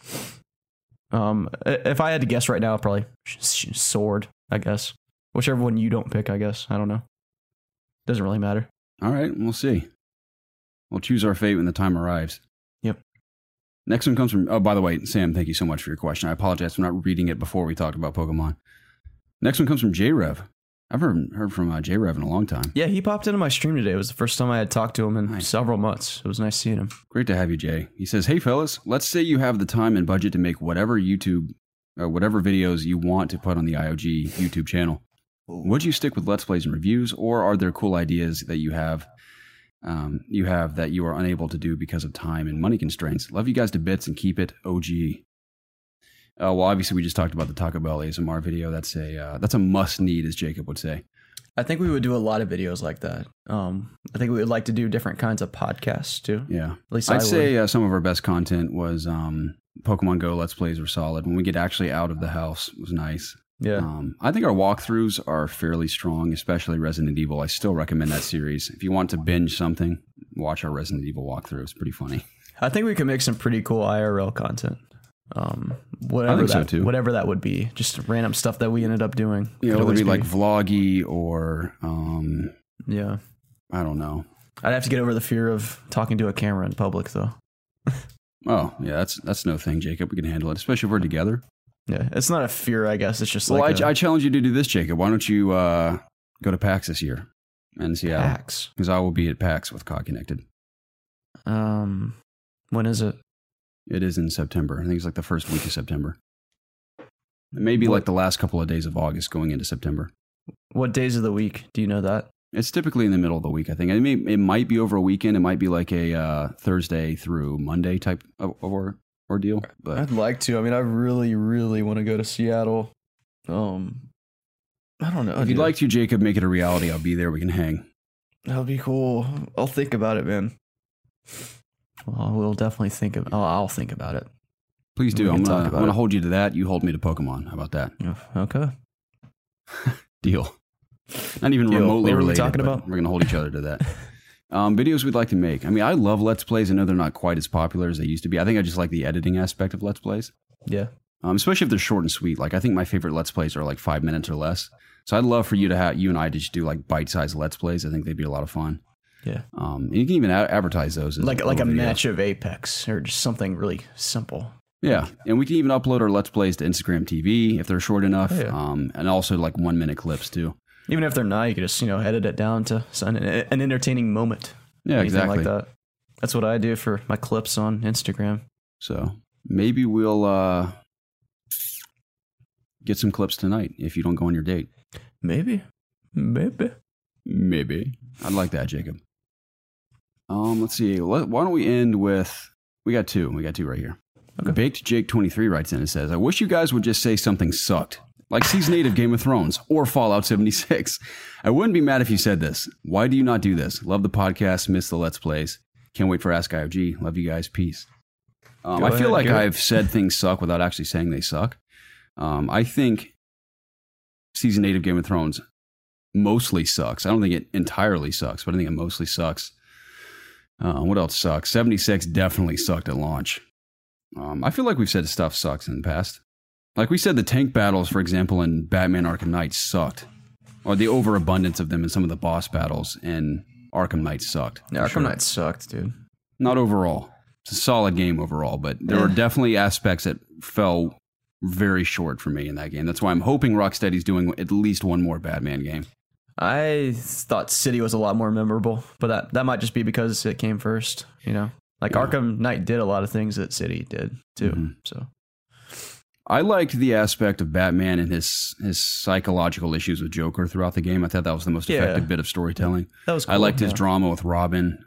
if I had to guess right now, probably Sword, I guess. Whichever one you don't pick, I guess. I don't know. Doesn't really matter. All right, we'll see. We'll choose our fate when the time arrives. Yep. Next one comes from, oh, by the way, Sam, thank you so much for your question. I apologize for not reading it before we talked about Pokemon. Next one comes from J-Rev. I've heard from J-Rev in a long time. Yeah, he popped into my stream today. It was the first time I had talked to him in Nice. several months. It was nice seeing him. Great to have you, Jay. He says, hey, fellas, let's say you have the time and budget to make whatever YouTube whatever videos you want to put on the IOG YouTube channel. Would you stick with Let's Plays and reviews, or are there cool ideas that you have that you are unable to do because of time and money constraints? Love you guys to bits and keep it OG. Well, obviously we just talked about the Taco Bell ASMR video. That's a must need, as Jacob would say. I think we would do a lot of videos like that. I think we would like to do different kinds of podcasts too. Yeah, at least I'd say some of our best content was Pokemon Go Let's Plays were solid. When we get actually out of the house, it was nice. Yeah. I think our walkthroughs are fairly strong, especially Resident Evil. I still recommend that series. If you want to binge something, watch our Resident Evil walkthrough. It's pretty funny. I think we could make some pretty cool IRL content. Whatever I think so too. Whatever that would be, just random stuff that we ended up doing. Yeah, whether it be like vloggy or yeah, I don't know. I'd have to get over the fear of talking to a camera in public, though. Oh yeah, that's no thing, Jacob. We can handle it, especially if we're together. Yeah, it's not a fear, I guess. It's just well, like I challenge you to do this, Jacob. Why don't you go to PAX this year in Seattle? PAX, because I will be at PAX with COD Connected. When is it? It is in September. I think it's like the first week of September. Maybe like the last couple of days of August going into September. What days of the week? Do you know that? It's typically in the middle of the week, I think. It might be over a weekend. It might be like a Thursday through Monday type of ordeal. But I'd like to. I mean, I really, really want to go to Seattle. I don't know. If you'd like to, Jacob, make it a reality. I'll be there. We can hang. That'll be cool. I'll think about it, man. Well, we'll definitely think of. I'll think about it. Please do. I'm gonna hold you to that. You hold me to Pokemon. How about that? Okay. Deal. Not even remotely what related. Talking about? We're gonna hold each other to that. Videos we'd like to make. I mean, I love Let's Plays. I know they're not quite as popular as they used to be. I think I just like the editing aspect of Let's Plays. Yeah. Especially if they're short and sweet. Like I think my favorite Let's Plays are like 5 minutes or less. So I'd love for you and I to just do like bite-sized Let's Plays. I think they'd be a lot of fun. Yeah. And you can even advertise those. Like a match of Apex or just something really simple. Yeah. And we can even upload our Let's Plays to Instagram TV if they're short enough. Oh, yeah. And also like 1 minute clips too. Even if they're not, you can just, edit it down to an entertaining moment. Yeah, exactly. Like that. That's what I do for my clips on Instagram. So maybe we'll get some clips tonight if you don't go on your date. Maybe. I'd like that, Jacob. Let's see. Why don't we end with... We got two right here. Okay. Baked Jake 23 writes in and says, I wish you guys would just say something sucked. Like Season 8 of Game of Thrones or Fallout 76. I wouldn't be mad if you said this. Why do you not do this? Love the podcast. Miss the Let's Plays. Can't wait for Ask IOG. Love you guys. Peace. I feel like I've said things suck without actually saying they suck. I think Season 8 of Game of Thrones mostly sucks. I don't think it entirely sucks, but I think it mostly sucks. What else sucks? 76 definitely sucked at launch. I feel like we've said stuff sucks in the past. Like we said, the tank battles, for example, in Batman Arkham Knight sucked. Or the overabundance of them in some of the boss battles in Arkham Knight sucked. Yeah, Arkham Knight sucked, dude. Not overall. It's a solid game overall, but there were definitely aspects that fell very short for me in that game. That's why I'm hoping Rocksteady's doing at least one more Batman game. I thought City was a lot more memorable, but that might just be because it came first, Like Arkham Knight did a lot of things that City did too. Mm-hmm. So I liked the aspect of Batman and his psychological issues with Joker throughout the game. I thought that was the most effective bit of storytelling. That was cool. I liked his drama with Robin.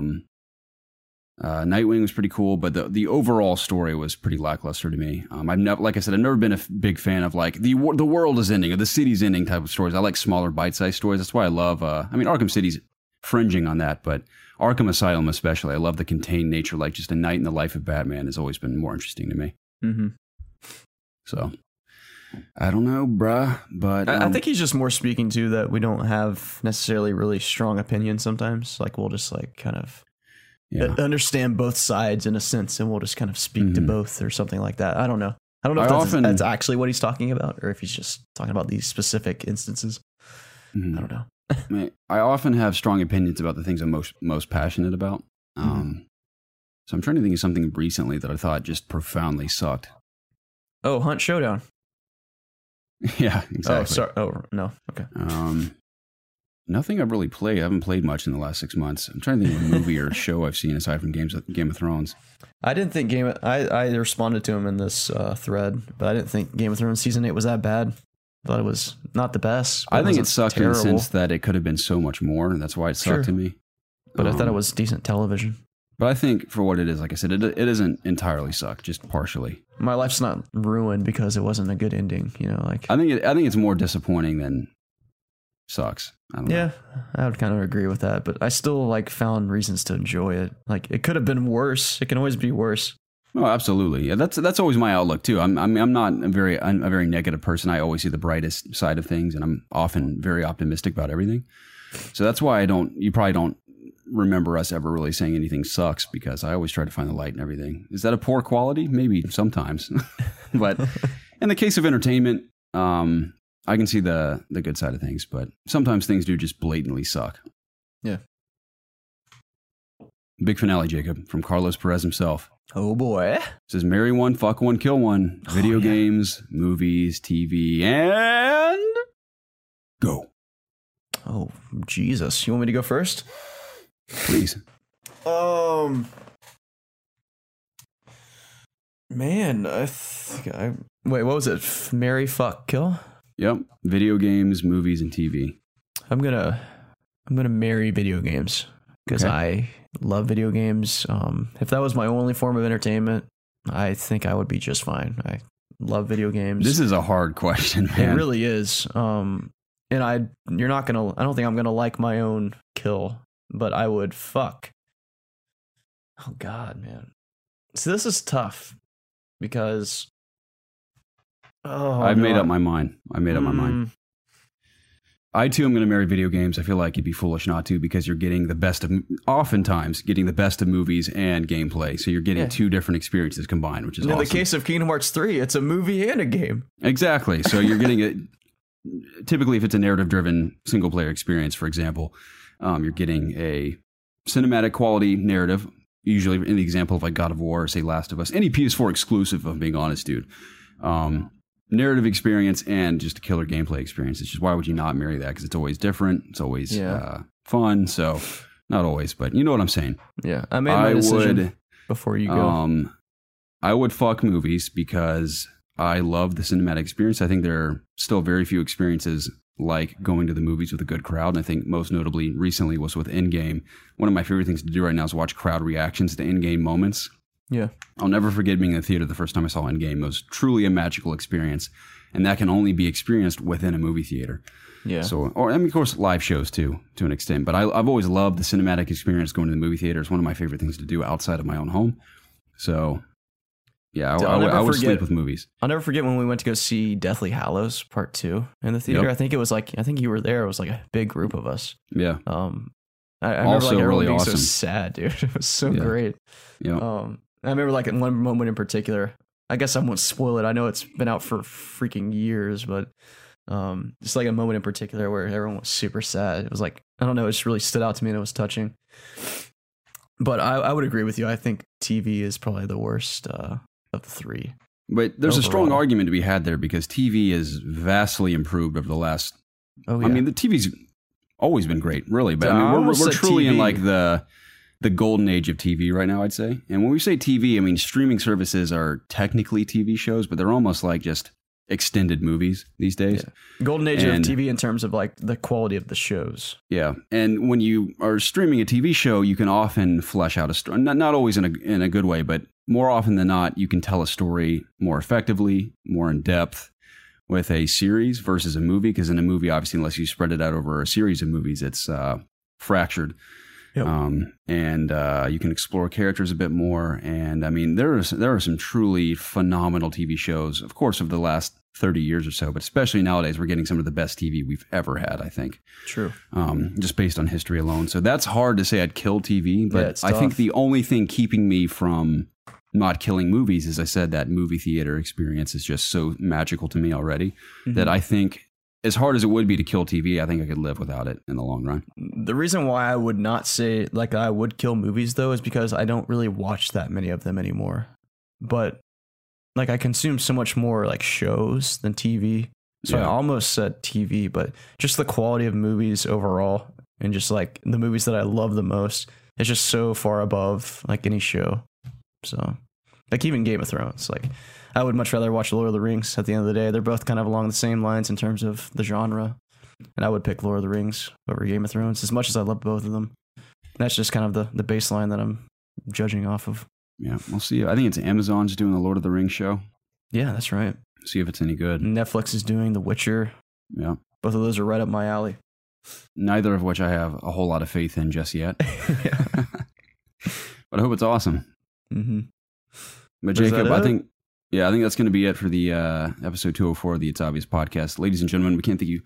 Nightwing was pretty cool, but the overall story was pretty lackluster to me. Like I said, I've never been a big fan of like the world is ending or the city's ending type of stories. I like smaller bite-sized stories. That's why I love, Arkham City's fringing on that, but Arkham Asylum especially. I love the contained nature, like just a night in the life of Batman has always been more interesting to me. Mm-hmm. So, I don't know, bruh, but... I think he's just more speaking to that we don't have necessarily really strong opinions sometimes. Like, we'll just like kind of understand both sides in a sense, and we'll just kind of speak to both or something like that. I don't know. I don't know if that's actually what he's talking about or if he's just talking about these specific instances. I don't know. I often have strong opinions about the things I'm most passionate about. So I'm trying to think of something recently that I thought just profoundly sucked. Oh, Hunt Showdown. Yeah, exactly. Oh, sorry. Oh, no. Okay. Nothing I've really played. I haven't played much in the last 6 months. I'm trying to think of a movie or show I've seen aside from Game of Thrones. I didn't think I responded to him in this thread, but I didn't think Game of Thrones season 8 was that bad. Thought it was not the best. I think it sucked terrible. In the sense that it could have been so much more. That's why it sucked to me. But I thought it was decent television. But I think for what it is, like I said, it doesn't entirely suck, just partially. My life's not ruined because it wasn't a good ending. You know, like I think it's more disappointing than sucks. I don't know. I would kind of agree with that, but I still like found reasons to enjoy it. Like it could have been worse. It can always be worse. Oh, absolutely. Yeah, that's always my outlook too. I'm not I'm a very negative person. I always see the brightest side of things, and I'm often very optimistic about everything. So that's why you probably don't remember us ever really saying anything sucks, because I always try to find the light in everything. Is that a poor quality? Maybe sometimes, but in the case of entertainment, I can see the good side of things, but sometimes things do just blatantly suck. Yeah. Big finale, Jacob, from Carlos Perez himself. Oh boy. It says marry one, fuck one, kill one. Video games, movies, TV, and go. Oh, Jesus. You want me to go first? Please. Man, wait, what was it? Marry, fuck, kill? Yep. Video games, movies, and TV. I'm gonna marry video games because I love video games. If that was my only form of entertainment, I think I would be just fine. I love video games. This is a hard question, man. It really is. And I don't think I'm gonna like my own kill, but I would fuck. Oh God, man. So this is tough because I've made up my mind. I too am going to marry video games. I feel like you'd be foolish not to, because you're getting oftentimes getting the best of movies and gameplay. So you're getting two different experiences combined, which is awesome. In the case of Kingdom Hearts 3, it's a movie and a game. Exactly. So you're getting it. Typically, if it's a narrative-driven single-player experience, for example, you're getting a cinematic quality narrative. Usually, in the example of like God of War, or say Last of Us, any PS4 exclusive, if I'm being honest, dude. Narrative experience and just a killer gameplay experience. It's just, why would you not marry that? Because it's always different. It's always fun. So not always, but you know what I'm saying. Yeah, I made my decision before you go. I would fuck movies because I love the cinematic experience. I think there are still very few experiences like going to the movies with a good crowd. And I think most notably recently was with Endgame. One of my favorite things to do right now is watch crowd reactions to Endgame moments. Yeah. I'll never forget being in the theater the first time I saw Endgame. It was truly a magical experience, and that can only be experienced within a movie theater. Yeah. So, of course, live shows too, to an extent. But I've always loved the cinematic experience going to the movie theater. It's one of my favorite things to do outside of my own home. So, yeah, I would sleep with movies. I'll never forget when we went to go see Deathly Hallows Part 2 in the theater. Yep. I think you were there. It was like a big group of us. Yeah. I remember also like everyone really being awesome. So sad, dude. It was so great. Yeah. I remember like in one moment in particular, I guess I won't spoil it. I know it's been out for freaking years, but just like a moment in particular where everyone was super sad. It was like, I don't know, it just really stood out to me and it was touching. But I would agree with you. I think TV is probably the worst of the three. But there's a strong argument to be had there, because TV is vastly improved over the last... Oh, yeah. I mean, the TV's always been great, really. But I mean, we're truly in like the golden age of TV right now, I'd say. And when we say TV, I mean, streaming services are technically TV shows, but they're almost like just extended movies these days. Yeah. Golden age of TV in terms of like the quality of the shows. Yeah. And when you are streaming a TV show, you can often flesh out a story, not always in a good way, but more often than not, you can tell a story more effectively, more in depth with a series versus a movie. Because in a movie, obviously, unless you spread it out over a series of movies, it's fractured. Yep. And you can explore characters a bit more. And I mean, there are some truly phenomenal TV shows, of course, of the last 30 years or so, but especially nowadays, we're getting some of the best TV we've ever had, I think. True. Just based on history alone. So that's hard to say I'd kill TV, but I think the only thing keeping me from not killing movies is, I said, that movie theater experience is just so magical to me already that I think, as hard as it would be to kill TV, I think I could live without it in the long run. The reason why I would not say like I would kill movies though is because I don't really watch that many of them anymore. But like I consume so much more like shows than TV. So I almost said TV, but just the quality of movies overall, and just like the movies that I love the most, is just so far above like any show. So like even Game of Thrones, like I would much rather watch Lord of the Rings. At the end of the day, they're both kind of along the same lines in terms of the genre, and I would pick Lord of the Rings over Game of Thrones as much as I love both of them. That's just kind of the baseline that I'm judging off of. Yeah, we'll see. I think it's Amazon's doing the Lord of the Rings show. Yeah, that's right. See if it's any good. Netflix is doing The Witcher. Yeah. Both of those are right up my alley. Neither of which I have a whole lot of faith in just yet. But I hope it's awesome. Mm-hmm. But Jacob, I think that's going to be it for the episode 204 of the It's Obvious podcast. Ladies and gentlemen, we can't thank you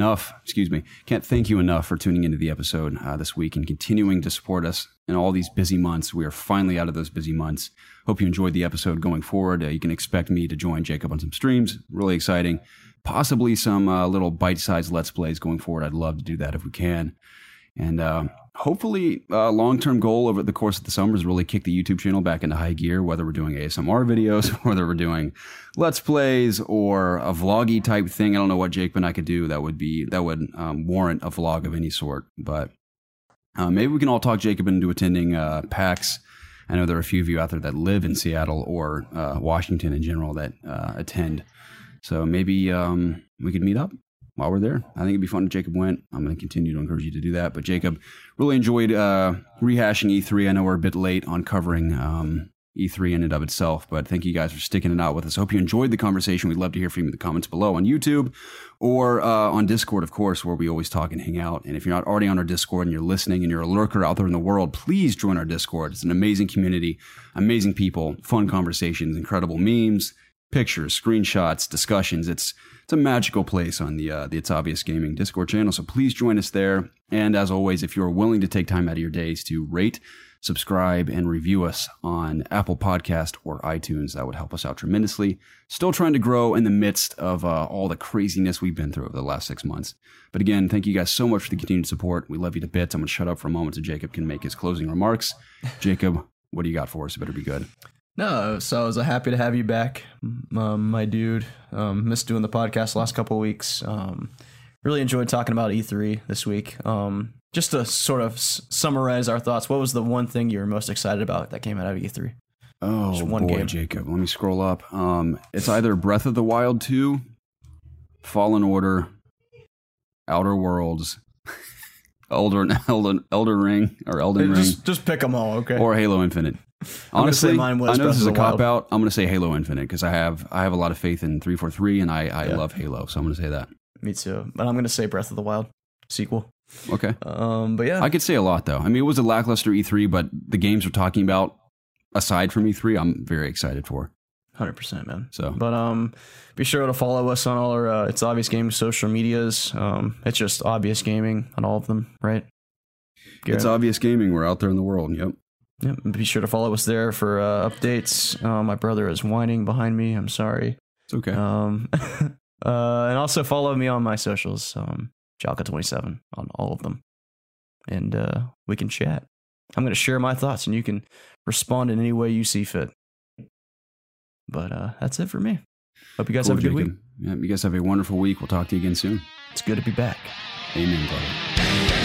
enough for tuning into the episode this week and continuing to support us in all these busy months. We are finally out of those busy months. Hope you enjoyed the episode going forward. You can expect me to join Jacob on some streams. Really exciting. Possibly some little bite-sized Let's Plays going forward. I'd love to do that if we can. And hopefully long-term goal over the course of the summer is really kick the YouTube channel back into high gear, whether we're doing ASMR videos, whether we're doing Let's Plays or a vloggy type thing. I don't know what Jake and I could do that would warrant a vlog of any sort. But maybe we can all talk Jacob into attending PAX. I know there are a few of you out there that live in Seattle or Washington in general that attend. So maybe we could meet up while we're there. I think it'd be fun if Jacob went. I'm going to continue to encourage you to do that. But Jacob, really enjoyed rehashing E3. I know we're a bit late on covering E3 in and of itself, but thank you guys for sticking it out with us. Hope you enjoyed the conversation. We'd love to hear from you in the comments below on YouTube or on Discord, of course, where we always talk and hang out. And if you're not already on our Discord and you're listening and you're a lurker out there in the world, please join our Discord. It's an amazing community, amazing people, fun conversations, incredible memes, pictures, screenshots, discussions. It's a magical place on the It's Obvious Gaming Discord channel, so please join us there. And as always, if you're willing to take time out of your days to rate, subscribe, and review us on Apple Podcast or iTunes, that would help us out tremendously. Still trying to grow in the midst of all the craziness we've been through over the last 6 months. But again, thank you guys so much for the continued support. We love you to bits. I'm going to shut up for a moment so Jacob can make his closing remarks. Jacob, what do you got for us? It better be good. No, so I was happy to have you back, my dude. Missed doing the podcast the last couple of weeks. Really enjoyed talking about E3 this week. Just to sort of summarize our thoughts, what was the one thing you were most excited about that came out of E3? Oh, just one boy, game. Jacob. Let me scroll up. It's either Breath of the Wild 2, Fallen Order, Outer Worlds, Elden Ring, or Elden Ring. Just pick them all, okay? Or Halo Infinite. Honestly, mine was I know Breath this is of a the Wild. cop-out. I'm going to say Halo Infinite because I have a lot of faith in 343, and I love Halo, so I'm going to say that. Me too. But I'm going to say Breath of the Wild sequel. Okay. But yeah. I could say a lot, though. I mean, it was a lackluster E3, but the games we're talking about, aside from E3, I'm very excited for. 100%, man. So, but be sure to follow us on all our It's Obvious Gaming social medias. It's just Obvious Gaming on all of them, right? Garrett? It's Obvious Gaming. We're out there in the world. Yep. Yep. Be sure to follow us there for updates. My brother is whining behind me. I'm sorry. It's okay. And also follow me on my socials, Jalka27 on all of them, and we can chat. I'm going to share my thoughts, and you can respond in any way you see fit. But that's it for me. Hope you guys have a good week. Yeah, you guys have a wonderful week. We'll talk to you again soon. It's good to be back. Amen, brother.